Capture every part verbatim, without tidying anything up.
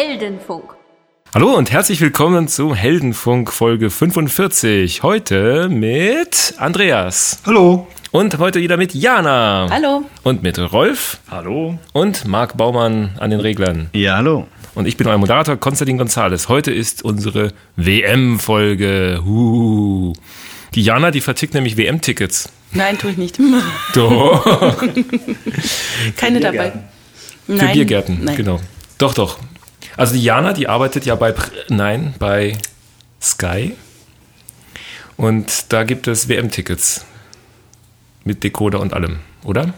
Heldenfunk. Hallo und herzlich willkommen zu Heldenfunk Folge fünfundvierzig. Heute mit Andreas. Hallo. Und heute wieder mit Jana. Hallo. Und mit Rolf. Hallo. Und Marc Baumann an den Reglern. Ja, hallo. Und ich bin euer Moderator Konstantin Gonzales. Heute ist unsere W M-Folge. Uh. Die Jana, die vertickt nämlich W M-Tickets. Nein, tue ich nicht. Doch. Keine dabei. Für Nein. Biergärten, Nein. genau. Doch, doch. Also die Jana, die arbeitet ja bei, nein, bei Sky. Und da gibt es W M-Tickets. Mit Decoder und allem, oder?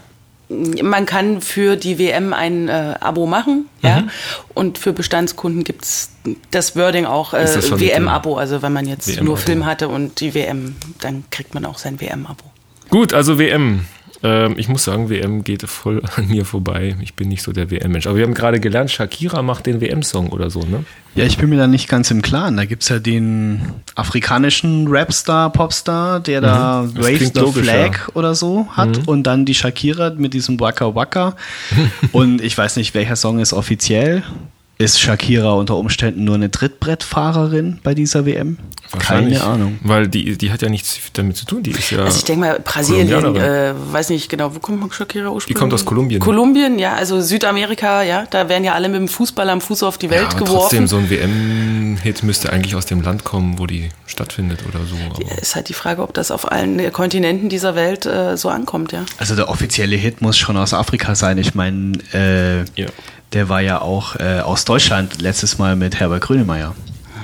Man kann für die W M ein äh, Abo machen, Mhm. ja. Und für Bestandskunden gibt es das Wording auch äh, Ist das schon W M-Abo. Also wenn man jetzt W M-Abo. nur Film hatte und die W M, dann kriegt man auch sein W M-Abo. Gut, also W M. Ähm, ich muss sagen, W M geht voll an mir vorbei. Ich bin nicht so der W M-Mensch. Aber wir haben gerade gelernt, Shakira macht den W M-Song oder so, ne? Ja, ich bin mir da nicht ganz im Klaren. Da gibt es ja den afrikanischen Rapstar, Popstar, der da Mhm. Das Raise klingt the logisch, Flag ja. oder so hat. Mhm. Und dann die Shakira mit diesem Waka Waka. Und ich weiß nicht, welcher Song ist offiziell. Ist Shakira unter Umständen nur eine Trittbrettfahrerin bei dieser W M? Wahrscheinlich. Keine Ahnung. Weil die, die hat ja nichts damit zu tun. Die ist ja. Also ich denke mal, Brasilien, Kolumbianerin. äh, weiß nicht genau, wo kommt Shakira ursprünglich? Die kommt aus Kolumbien. Kolumbien, ja, also Südamerika, ja, da werden ja alle mit dem Fußball am Fuß auf die Welt ja, aber geworfen. trotzdem, so ein W M-Hit müsste eigentlich aus dem Land kommen, wo die stattfindet oder so. Aber Ist halt die Frage, ob das auf allen Kontinenten dieser Welt äh, so ankommt, ja. Also der offizielle Hit muss schon aus Afrika sein. Ich meine, äh, ja. der war ja auch äh, aus Deutschland letztes Mal mit Herbert Grönemeyer.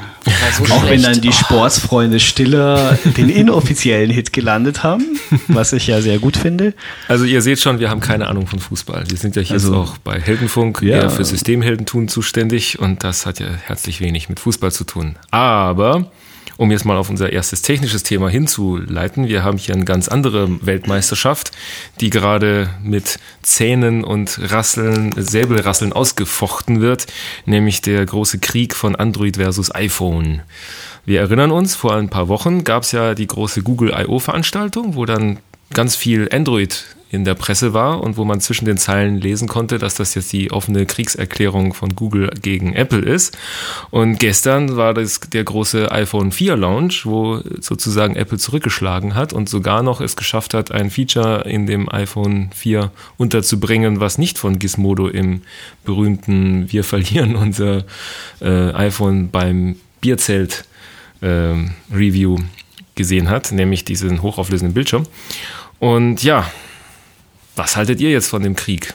So Auch wenn schlecht. dann die Sportsfreunde Stiller den inoffiziellen Hit gelandet haben, was ich ja sehr gut finde. Also ihr seht schon, wir haben keine Ahnung von Fußball. Wir sind ja hier Also, jetzt auch bei Heldenfunk ja. eher für Systemheldentum zuständig und das hat ja herzlich wenig mit Fußball zu tun. Aber um jetzt mal auf unser erstes technisches Thema hinzuleiten, wir haben hier eine ganz andere Weltmeisterschaft, die gerade mit Zähnen und Rasseln, Säbelrasseln ausgefochten wird, nämlich der große Krieg von Android versus iPhone. Wir erinnern uns, vor ein paar Wochen gab es ja die große Google I O-Veranstaltung, wo dann ganz viel Android in der Presse war und wo man zwischen den Zeilen lesen konnte, dass das jetzt die offene Kriegserklärung von Google gegen Apple ist. Und gestern war das der große iPhone vier Launch, wo sozusagen Apple zurückgeschlagen hat und sogar noch es geschafft hat, ein Feature in dem iPhone vier unterzubringen, was nicht von Gizmodo im berühmten Wir verlieren unser äh, iPhone beim Bierzelt äh, Review gesehen hat, nämlich diesen hochauflösenden Bildschirm. Und ja, was haltet ihr jetzt von dem Krieg?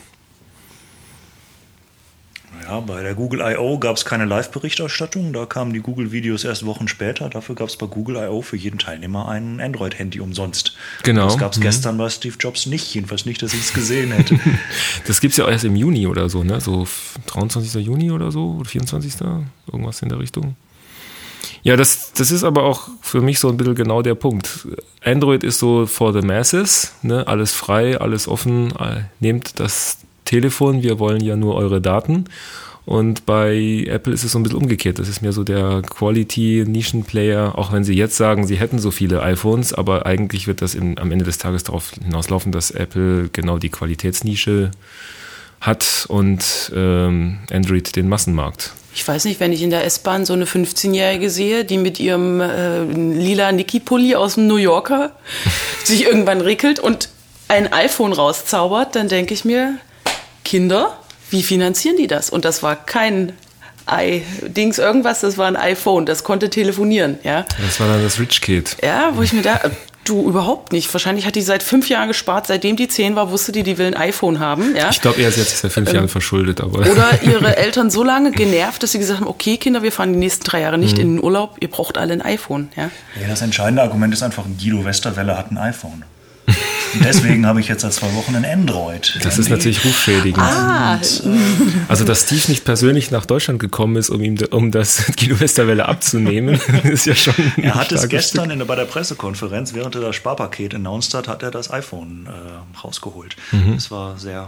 Ja, bei der Google I O gab es keine Live-Berichterstattung, da kamen die Google-Videos erst Wochen später. Dafür gab es bei Google I O für jeden Teilnehmer ein Android-Handy umsonst. Genau. Das gab es mhm. gestern bei Steve Jobs nicht, jedenfalls nicht, dass ich es gesehen hätte. Das gibt es ja auch erst im Juni oder so, ne? So dreiundzwanzigsten Juni oder so, oder vierundzwanzigsten Irgendwas in der Richtung. Ja, das, das ist aber auch für mich so ein bisschen genau der Punkt. Android ist so for the masses, ne? Alles frei, alles offen, nehmt das Telefon, wir wollen ja nur eure Daten. Und bei Apple ist es so ein bisschen umgekehrt. Das ist mehr so der Quality-Nischenplayer, auch wenn sie jetzt sagen, sie hätten so viele iPhones, aber eigentlich wird das in, am Ende des Tages darauf hinauslaufen, dass Apple genau die Qualitätsnische hat und ähm, Android den Massenmarkt. Ich weiß nicht, wenn ich in der S-Bahn so eine fünfzehnjährige sehe, die mit ihrem äh, lila Niki-Pulli aus dem New Yorker sich irgendwann rickelt und ein iPhone rauszaubert, dann denke ich mir, Kinder, wie finanzieren die das? Und das war kein i-Dings irgendwas, das war ein iPhone, das konnte telefonieren. Ja? Das war dann das Rich Kid. Ja, wo ich mir da... Du, überhaupt nicht. Wahrscheinlich hat die seit fünf Jahren gespart. Seitdem die zehn war, wusste die, die will ein iPhone haben. Ja? Ich glaube, er ist jetzt seit fünf ähm, Jahren verschuldet. Aber oder ihre Eltern so lange genervt, dass sie gesagt haben, okay, Kinder, wir fahren die nächsten drei Jahre nicht mhm. in den Urlaub. Ihr braucht alle ein iPhone. Ja? Ja, das entscheidende Argument ist einfach, Guido Westerwelle hat ein iPhone. Und deswegen habe ich jetzt seit zwei Wochen ein Android. Das ist natürlich rufschädigend. Ah. Und, äh, also, dass Steve nicht persönlich nach Deutschland gekommen ist, um ihm um das Guido Westerwelle abzunehmen, ist ja schon. Er hat es gestern in, bei der Pressekonferenz, während er das Sparpaket announced hat, hat er das iPhone äh, rausgeholt. Mhm. Das war sehr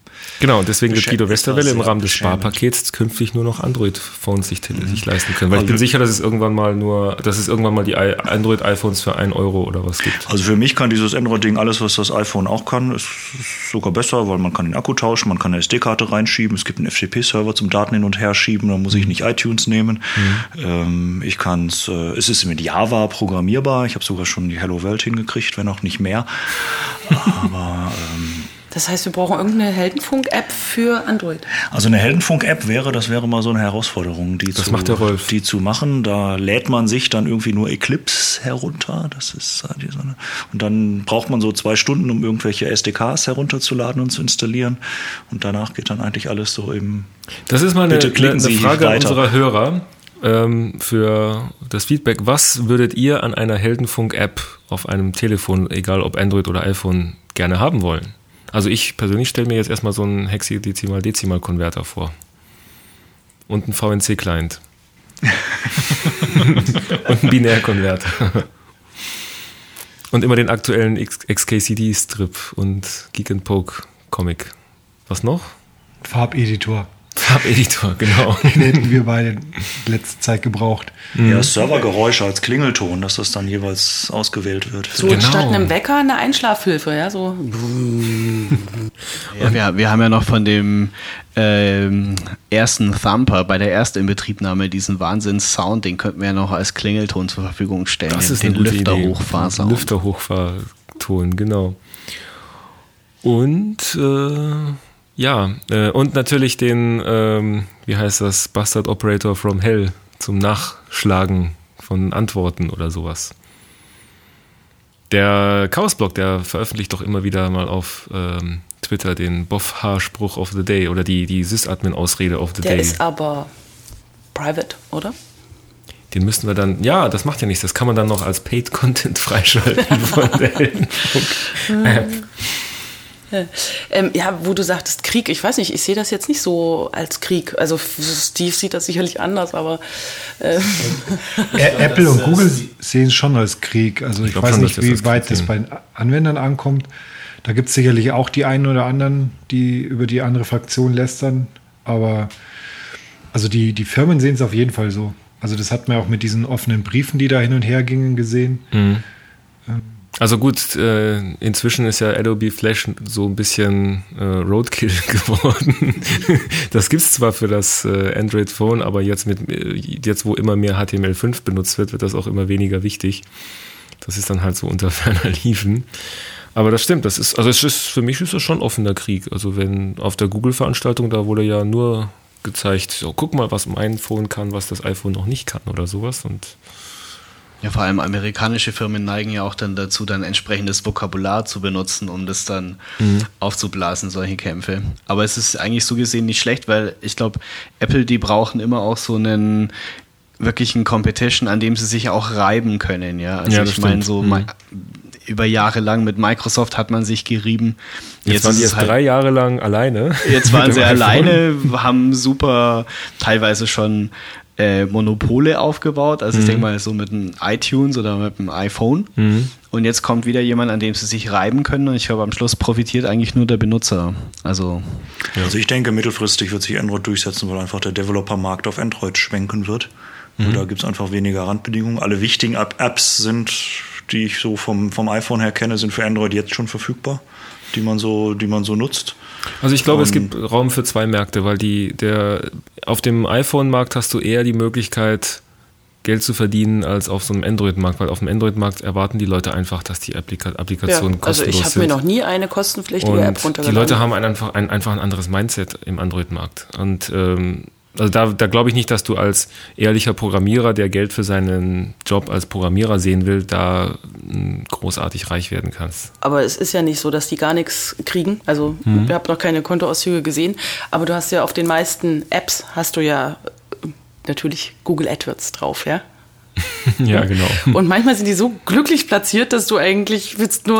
Genau, und deswegen wird Guido Westerwelle im Rahmen des beschämend. Sparpakets künftig nur noch Android-Phones sich, sich leisten können. Weil ich bin sicher, dass es irgendwann mal nur, dass es irgendwann mal die i- Android-iPhones für einen Euro oder was gibt. Also für mich kann dieses Android-Ding alles, was das iPhone auch kann, ist sogar besser, weil man kann den Akku tauschen, man kann eine S D-Karte reinschieben, es gibt einen F T P-Server zum Daten hin und her schieben, da muss ich nicht iTunes nehmen. Mhm. Ähm, ich kann es, äh, es ist mit Java programmierbar, ich habe sogar schon die Hello Welt hingekriegt, wenn auch nicht mehr. Aber ähm, Das heißt, wir brauchen irgendeine Heldenfunk-App für Android. also eine Heldenfunk-App wäre, das wäre mal so eine Herausforderung, die, Das zu, macht der Rolf. die zu machen. Da lädt man sich dann irgendwie nur Eclipse herunter. Das ist äh, die so eine, und dann braucht man so zwei Stunden, um irgendwelche S D Ks herunterzuladen und zu installieren. Und danach geht dann eigentlich alles so im. Das ist mal eine, Bitte klicken eine Sie Frage weiter. unserer Hörer ähm, für das Feedback. Was würdet ihr an einer Heldenfunk-App auf einem Telefon, egal ob Android oder iPhone, gerne haben wollen? Also ich persönlich stelle mir jetzt erstmal so einen Hexadezimal-Dezimal-Konverter vor. Und einen V N C-Client. Und einen Binärkonverter. Und immer den aktuellen X K C D-Strip und Geek and Poke Comic. Was noch? Farbeditor. Farbeditor, genau. Den hätten wir beide letzte Zeit gebraucht. Ja, Servergeräusche als Klingelton, dass das dann jeweils ausgewählt wird. So Genau. statt einem Wecker eine Einschlafhilfe, ja, so. Ja, wir, wir haben ja noch von dem ähm, ersten Thumper bei der ersten Inbetriebnahme diesen Wahnsinns-Sound, den könnten wir ja noch als Klingelton zur Verfügung stellen. Das den, ist den eine gute Idee. Lüfterhochfahrsound. Lüfterhochfahrton, genau. Und äh, ja, äh, und natürlich den, ähm, wie heißt das, Bastard Operator from Hell zum Nachschlagen von Antworten oder sowas. Der Chaosblock, der veröffentlicht doch immer wieder mal auf ähm, Twitter den Boff-H-Spruch of the Day oder die, die Sysadmin-Ausrede of the Der Day. ist aber private, oder? Den müssten wir dann, ja, das macht ja nichts, das kann man dann noch als Paid-Content freischalten von der Heldenfunk-App. Ähm, ja, wo du sagtest Krieg, ich weiß nicht, ich sehe das jetzt nicht so als Krieg. Also Steve sieht das sicherlich anders, aber ähm. Apple und Google sehen es schon als Krieg. Also ich, glaub weiß schon, nicht, dass wir das wie weit Krieg das bei den Anwendern ankommt. Da gibt es sicherlich auch die einen oder anderen, die über die andere Fraktion lästern. Aber also die, die Firmen sehen es auf jeden Fall so. Also das hat man auch mit diesen offenen Briefen, die da hin und her gingen, gesehen. Mhm. Also gut, äh, inzwischen ist ja Adobe Flash so ein bisschen äh, Roadkill geworden. Das gibt's zwar für das äh, Android-Phone, aber jetzt, mit, jetzt, wo immer mehr H T M L fünf benutzt wird, wird das auch immer weniger wichtig. Das ist dann halt so unter ferner Liefen. Aber das stimmt, das ist, also es ist, für mich ist das schon offener Krieg. Also wenn auf der Google-Veranstaltung, da wurde ja nur gezeigt, so, guck mal, was mein Phone kann, was das iPhone noch nicht kann oder sowas. Und Ja, vor allem amerikanische Firmen neigen ja auch dann dazu, dann entsprechendes Vokabular zu benutzen, um das dann mhm. aufzublasen, solche Kämpfe. Aber es ist eigentlich so gesehen nicht schlecht, weil ich glaube, Apple, die brauchen immer auch so einen wirklichen Competition, an dem sie sich auch reiben können. Ja, also ja, ich meine, so mhm. über Jahre lang mit Microsoft hat man sich gerieben. Jetzt, jetzt waren die jetzt halt, drei Jahre lang alleine. Jetzt waren sie alleine, haben super, teilweise schon Monopole aufgebaut, also mhm. ich denke mal so mit einem iTunes oder mit einem iPhone mhm. und jetzt kommt wieder jemand, an dem sie sich reiben können und ich glaube am Schluss profitiert eigentlich nur der Benutzer. Also, ja. also ich denke mittelfristig wird sich Android durchsetzen, weil einfach der Developer-Markt auf Android schwenken wird mhm. und da gibt es einfach weniger Randbedingungen. Alle wichtigen Apps sind, die ich so vom, vom iPhone her kenne, sind für Android jetzt schon verfügbar, die man so, die man so nutzt. Also ich glaube, um, es gibt Raum für zwei Märkte, weil die, der, auf dem iPhone-Markt hast du eher die Möglichkeit, Geld zu verdienen, als auf so einem Android-Markt, weil auf dem Android-Markt erwarten die Leute einfach, dass die Applika- Applikationen ja, also kostenlos sind. ich habe mir noch nie eine kostenpflichtige und App runtergeladen. Die Leute haben ein, einfach, ein, einfach ein anderes Mindset im Android-Markt. Und ähm, also da, da glaube ich nicht, dass du als ehrlicher Programmierer, der Geld für seinen Job als Programmierer sehen will, da großartig reich werden kannst. Aber es ist ja nicht so, dass die gar nichts kriegen. Also mhm. ich habe noch keine Kontoauszüge gesehen, aber du hast ja auf den meisten Apps hast du ja natürlich Google AdWords drauf, ja? Ja, genau. Und manchmal sind die so glücklich platziert, dass du eigentlich willst nur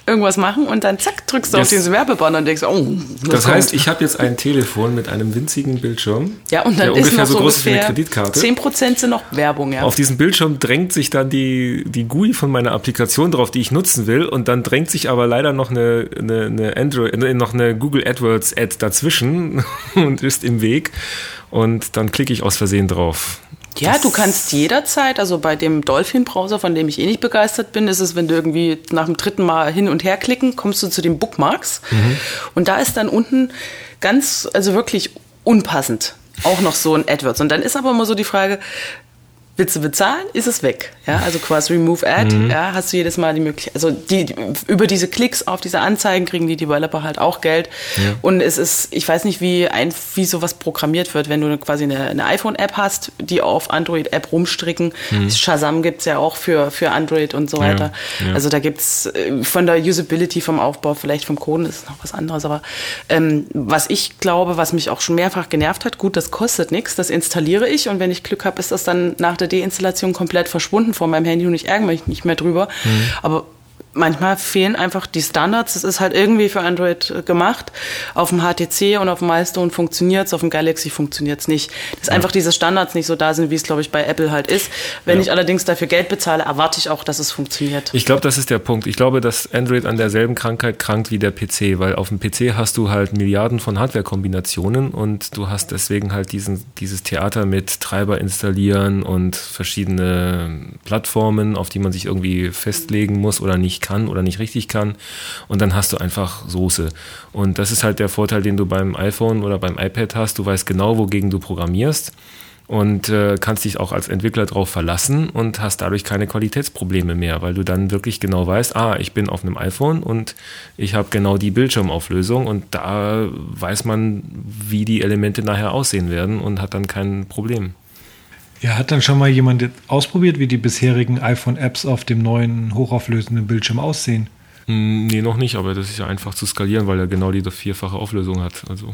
irgendwas machen und dann zack, drückst du Yes. auf diesen Werbebanner und denkst, oh, Das heißt, ich habe jetzt ein Telefon mit einem winzigen Bildschirm, ja, und dann der ist ungefähr noch so so groß ist wie eine ungefähr Kreditkarte. zehn Prozent sind noch Werbung, ja. Auf diesem Bildschirm drängt sich dann die, die G U I von meiner Applikation drauf, die ich nutzen will, und dann drängt sich aber leider noch eine, eine, eine Android, noch eine Google AdWords Ad dazwischen und ist im Weg, und dann klicke ich aus Versehen drauf. Ja, du kannst jederzeit, also bei dem Dolphin-Browser, von dem ich eh nicht begeistert bin, ist es, wenn du irgendwie nach dem dritten Mal hin und her klicken, kommst du zu den Bookmarks. Mhm. Und da ist dann unten ganz, also wirklich unpassend auch noch so ein AdWords. Und dann ist aber immer so die Frage, willst du bezahlen, ist es weg. Ja, also quasi Remove Ad, mhm. ja, hast du jedes Mal die Möglichkeit, also die, die, über diese Klicks auf diese Anzeigen kriegen die Developer halt auch Geld. Ja. Und es ist, ich weiß nicht, wie, ein, wie sowas programmiert wird, wenn du quasi eine, eine iPhone-App hast, die auf Android-App rumstricken. Mhm. Shazam gibt's ja auch für, für Android und so weiter. Ja. Ja. Also da gibt's von der Usability, vom Aufbau, vielleicht vom Coden ist es noch was anderes. Aber ähm, was ich glaube, was mich auch schon mehrfach genervt hat, gut, das kostet nichts, das installiere ich, und wenn ich Glück habe, ist das dann nach der Deinstallation komplett verschwunden von meinem Handy und ich ärgere mich nicht mehr drüber. Mhm. Aber manchmal fehlen einfach die Standards. Das ist halt irgendwie für Android gemacht. Auf dem H T C und auf dem Milestone funktioniert es, auf dem Galaxy funktioniert es nicht. Dass ja. einfach diese Standards nicht so da sind, wie es, glaube ich, bei Apple halt ist. Wenn ja. ich allerdings dafür Geld bezahle, erwarte ich auch, dass es funktioniert. Ich glaube, das ist der Punkt. Ich glaube, dass Android an derselben Krankheit krankt wie der P C, weil auf dem P C hast du halt Milliarden von Hardware-Kombinationen und du hast deswegen halt diesen, dieses Theater mit Treiber installieren und verschiedene Plattformen, auf die man sich irgendwie festlegen muss oder nicht kann oder nicht richtig kann, und dann hast du einfach Soße. Und das ist halt der Vorteil, den du beim iPhone oder beim iPad hast. Du weißt genau, wogegen du programmierst und äh, kannst dich auch als Entwickler drauf verlassen und hast dadurch keine Qualitätsprobleme mehr, weil du dann wirklich genau weißt, ah, ich bin auf einem iPhone und ich habe genau die Bildschirmauflösung, und da weiß man, wie die Elemente nachher aussehen werden und hat dann kein Problem. Ja, hat dann schon mal jemand ausprobiert, wie die bisherigen iPhone-Apps auf dem neuen hochauflösenden Bildschirm aussehen? Mm, nee, noch nicht, aber das ist ja einfach zu skalieren, weil er genau die vierfache Auflösung hat. Also.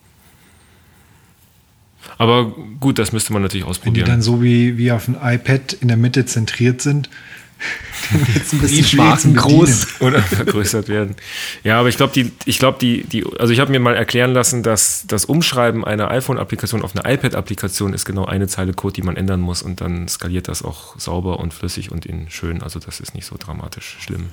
Aber gut, das müsste man natürlich ausprobieren. Wenn die dann so wie, wie auf dem iPad in der Mitte zentriert sind, dann wird es ein bisschen schwierig zu groß oder vergrößert werden. Ja, aber ich glaube, die, ich glaube, die, die, also ich habe mir mal erklären lassen, dass das Umschreiben einer iPhone-Applikation auf eine iPad-Applikation ist genau eine Zeile Code, die man ändern muss, und dann skaliert das auch sauber und flüssig und in schön. Also das ist nicht so dramatisch schlimm.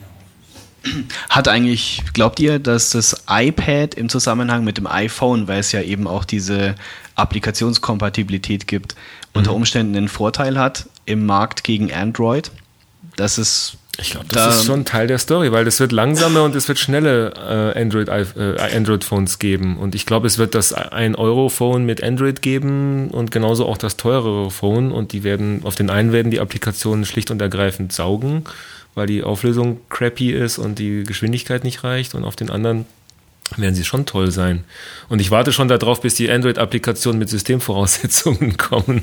Hat eigentlich, glaubt ihr, dass das iPad im Zusammenhang mit dem iPhone, weil es ja eben auch diese Applikationskompatibilität gibt, mhm. unter Umständen einen Vorteil hat im Markt gegen Android? Das ist Ich glaube, das da ist schon Teil der Story, weil es wird langsamer und es wird schnelle äh, Android, äh, Android-Phones geben. Und ich glaube, es wird das ein Euro Phone mit Android geben und genauso auch das teurere Phone. Und die werden, auf den einen werden die Applikationen schlicht und ergreifend saugen, weil die Auflösung crappy ist und die Geschwindigkeit nicht reicht. Und auf den anderen werden sie schon toll sein. Und ich warte schon darauf, bis die Android-Applikationen mit Systemvoraussetzungen kommen.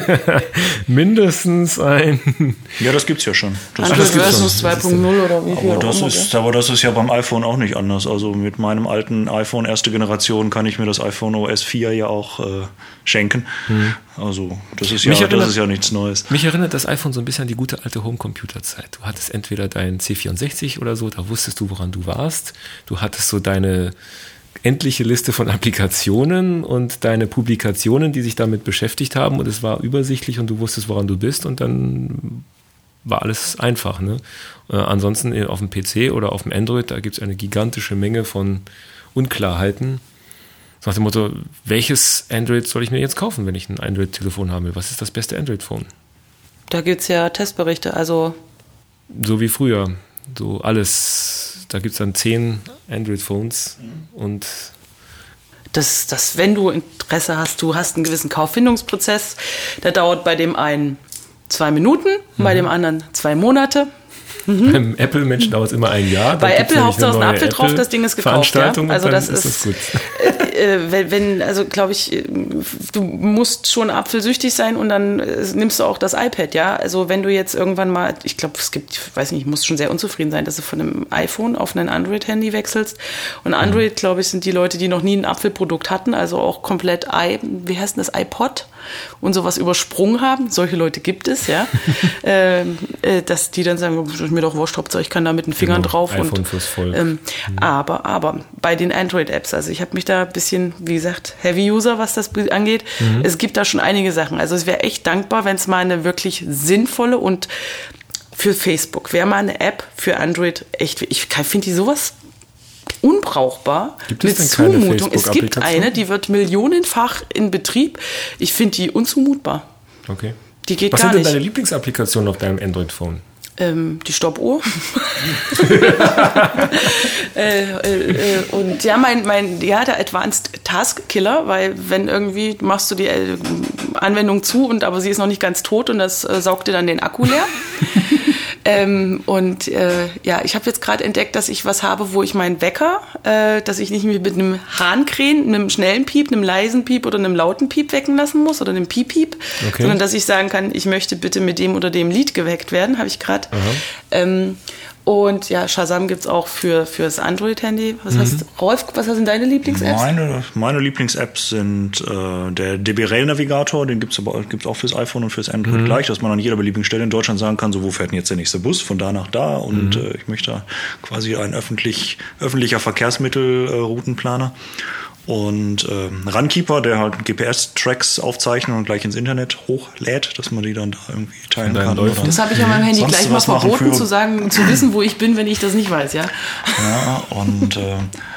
Mindestens ein... Ja, das gibt's ja schon. Das Android Versus zwei Punkt null oder wie viel aber das auch ist, aber das ist ja beim iPhone auch nicht anders. Also mit meinem alten iPhone erste Generation kann ich mir das iPhone O S vier ja auch äh, schenken. Mhm. Also das ist, ja, erinnert, das ist ja nichts Neues. Mich erinnert das iPhone so ein bisschen an die gute alte Homecomputer-Zeit. Du hattest entweder dein C vierundsechzig oder so, da wusstest du, woran du warst. Du hattest so deine endliche Liste von Applikationen und deine Publikationen, die sich damit beschäftigt haben, und es war übersichtlich und du wusstest, woran du bist, und dann war alles einfach. Ne? Äh, ansonsten auf dem P C oder auf dem Android, da gibt es eine gigantische Menge von Unklarheiten. So nach dem Motto, welches Android soll ich mir jetzt kaufen, wenn ich ein Android-Telefon haben will? Was ist das beste Android-Phone? Da gibt es ja Testberichte, also... So wie früher, so alles, da gibt es dann zehn Android-Phones und... Das, das, wenn du Interesse hast, du hast einen gewissen Kauffindungsprozess, der dauert bei dem einen zwei Minuten, mhm. bei dem anderen zwei Monate. Mhm. Beim Apple-Menschen dauert es immer ein Jahr. Bei Apple Hauptsache ein Apfel drauf, das Ding ist gekauft. Ja? Also das ist, ist das gut. Äh, wenn, wenn, also glaube ich, du musst schon apfelsüchtig sein und dann äh, nimmst du auch das iPad, ja. Also wenn du jetzt irgendwann mal, ich glaube, es gibt, ich weiß nicht, ich muss schon sehr unzufrieden sein, dass du von einem iPhone auf ein Android-Handy wechselst. Und Android, mhm. glaube ich, sind die Leute, die noch nie ein Apfelprodukt hatten, also auch komplett i, wie heißt denn das, iPod und sowas übersprungen haben. Solche Leute gibt es, ja. äh, äh, dass die dann sagen, mir doch wurscht, Hauptsache ich kann da mit den Fingern Genau, drauf. iPhone und, fürs Volk. Ähm, mhm. Aber, aber bei den Android-Apps, also ich habe mich da ein bisschen, wie gesagt, Heavy-User, was das angeht. Mhm. Es gibt da schon einige Sachen. Also es wäre echt dankbar, wenn es mal eine wirklich sinnvolle und für Facebook wäre mal eine App für Android echt, ich finde die sowas unbrauchbar. Gibt es mit denn keine Zumutung. Es gibt Facebook-Applikation? eine, die wird millionenfach in Betrieb. Ich finde die unzumutbar. Okay. Die geht Was gar sind denn nicht. deine Lieblingsapplikation auf deinem Android-Phone? Ähm, die Stoppuhr. äh, äh, und ja, mein, mein, ja, der Advanced Task Killer, weil wenn irgendwie machst du die äh, Anwendung zu und aber sie ist noch nicht ganz tot und das äh, saugt dir dann den Akku leer. Ähm, und äh, ja, ich habe jetzt gerade entdeckt, dass ich was habe, wo ich meinen Wecker, äh, dass ich nicht mit einem Hahnkrähen, einem schnellen Piep, einem leisen Piep oder einem lauten Piep wecken lassen muss oder einem Piep-Piep, okay. sondern dass ich sagen kann, ich möchte bitte mit dem oder dem Lied geweckt werden, habe ich gerade. Ähm, und ja, Shazam gibt es auch für fürs Android-Handy. Was mhm. heißt, Rolf, was sind deine Lieblings-Apps? Meine, meine Lieblings-Apps sind äh, der D B Rail-Navigator, den gibt es aber gibt's auch fürs iPhone und fürs Android mhm. gleich, dass man an jeder beliebigen Stelle in Deutschland sagen kann, so wo fährt denn jetzt der nächste Bus, von da nach da und mhm. äh, ich möchte quasi ein öffentlich, öffentlicher Verkehrsmittel-Routenplaner. Und äh, Runkeeper, der halt G P S-Tracks aufzeichnet und gleich ins Internet hochlädt, dass man die dann da irgendwie teilen kann. Oder das habe ich an meinem Handy gleich mal verboten, für, zu sagen, zu wissen, wo ich bin, wenn ich das nicht weiß, ja. Ja, und äh,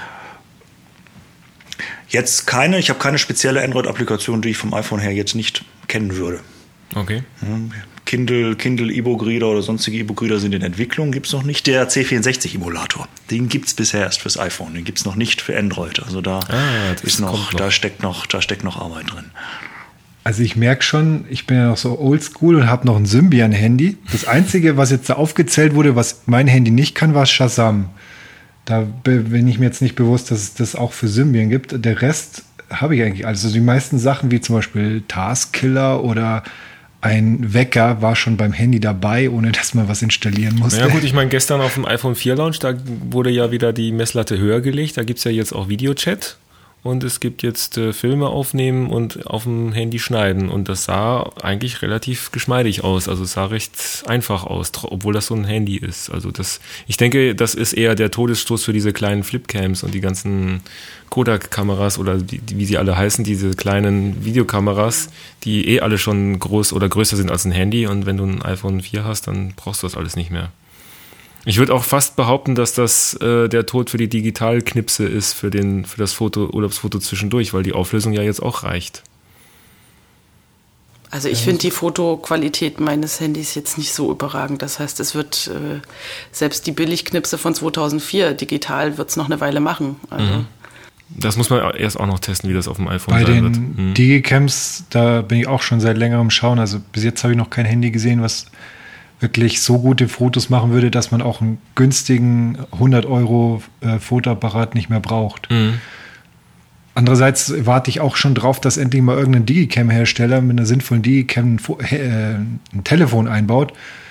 jetzt keine, ich habe keine spezielle Android-Applikation, die ich vom iPhone her jetzt nicht kennen würde. Okay. Kindle, Kindle E-Book-Reader oder sonstige E-Book-Reader sind in Entwicklung, gibt es noch nicht. Der C vierundsechzig-Emulator, den gibt es bisher erst fürs iPhone, den gibt es noch nicht für Android. Also da ah, ist noch, noch, da steckt noch, da steckt noch Arbeit drin. Also ich merke schon, ich bin ja noch so oldschool und habe noch ein Symbian-Handy. Das Einzige, was jetzt da aufgezählt wurde, was mein Handy nicht kann, war Shazam. Da bin ich mir jetzt nicht bewusst, dass es das auch für Symbian gibt. Der Rest habe ich eigentlich. Also die meisten Sachen, wie zum Beispiel Task-Killer oder ein Wecker war schon beim Handy dabei, ohne dass man was installieren musste. Ja gut, ich meine, gestern auf dem iPhone vier Launch, da wurde ja wieder die Messlatte höher gelegt. Da gibt es ja jetzt auch Videochat und es gibt jetzt äh, Filme aufnehmen und auf dem Handy schneiden. Und das sah eigentlich relativ geschmeidig aus. Also es sah recht einfach aus, obwohl das so ein Handy ist. Also das, ich denke, das ist eher der Todesstoß für diese kleinen Flipcams und die ganzen Kodak-Kameras oder die, wie sie alle heißen, diese kleinen Videokameras, die eh alle schon groß oder größer sind als ein Handy. Und wenn du ein iPhone vier hast, dann brauchst du das alles nicht mehr. Ich würde auch fast behaupten, dass das äh, der Tod für die Digitalknipse ist, für, den, für das Foto, Urlaubsfoto zwischendurch, weil die Auflösung ja jetzt auch reicht. Also ich finde die Fotoqualität meines Handys jetzt nicht so überragend. Das heißt, es wird äh, selbst die Billigknipse von zweitausendvier digital wird es noch eine Weile machen. Also mhm. Das muss man erst auch noch testen, wie das auf dem iPhone Bei sein den wird. Mhm. Digicams, da bin ich auch schon seit längerem schauen. Also bis jetzt habe ich noch kein Handy gesehen, was wirklich so gute Fotos machen würde, dass man auch einen günstigen hundert Euro äh, Fotoapparat nicht mehr braucht. Mhm. Andererseits warte ich auch schon drauf, dass endlich mal irgendein Digicam-Hersteller mit einer sinnvollen Digicam ein, äh, ein Telefon einbaut,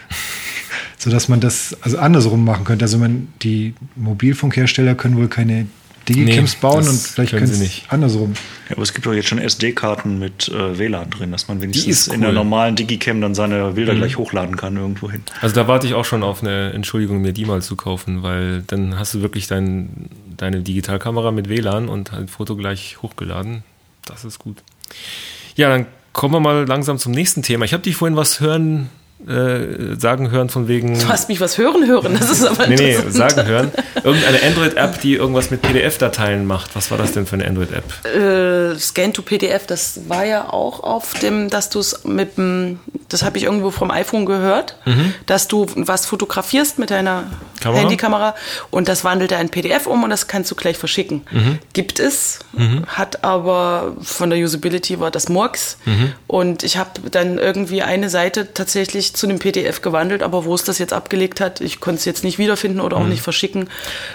sodass man das also andersrum machen könnte. Also man, die Mobilfunkhersteller können wohl keine Digicams nee, bauen und vielleicht können sie nicht andersrum. Ja, aber es gibt doch jetzt schon S D-Karten mit äh, W L A N drin, dass man wenigstens cool. in der normalen Digicam dann seine Bilder mhm. gleich hochladen kann irgendwo hin. Also da warte ich auch schon auf eine Entschuldigung, mir die mal zu kaufen, weil dann hast du wirklich dein, deine Digitalkamera mit W L A N und ein Foto gleich hochgeladen. Das ist gut. Ja, dann kommen wir mal langsam zum nächsten Thema. Ich habe dich vorhin was hören Äh, sagen hören von wegen... Du hast mich was hören hören, das ist aber Nee, nee, sagen hören. Irgendeine Android-App, die irgendwas mit P D F-Dateien macht. Was war das denn für eine Android-App? Äh, Scan to P D F, das war ja auch auf dem, dass du es mit dem, das habe ich irgendwo vom iPhone gehört, mhm. dass du was fotografierst mit deiner Kamera? Handykamera und das wandelt er in P D F um und das kannst du gleich verschicken. Mhm. Gibt es, mhm. hat aber von der Usability war das Murks mhm. und ich habe dann irgendwie eine Seite tatsächlich zu einem P D F gewandelt, aber wo es das jetzt abgelegt hat, ich konnte es jetzt nicht wiederfinden oder auch mhm. nicht verschicken,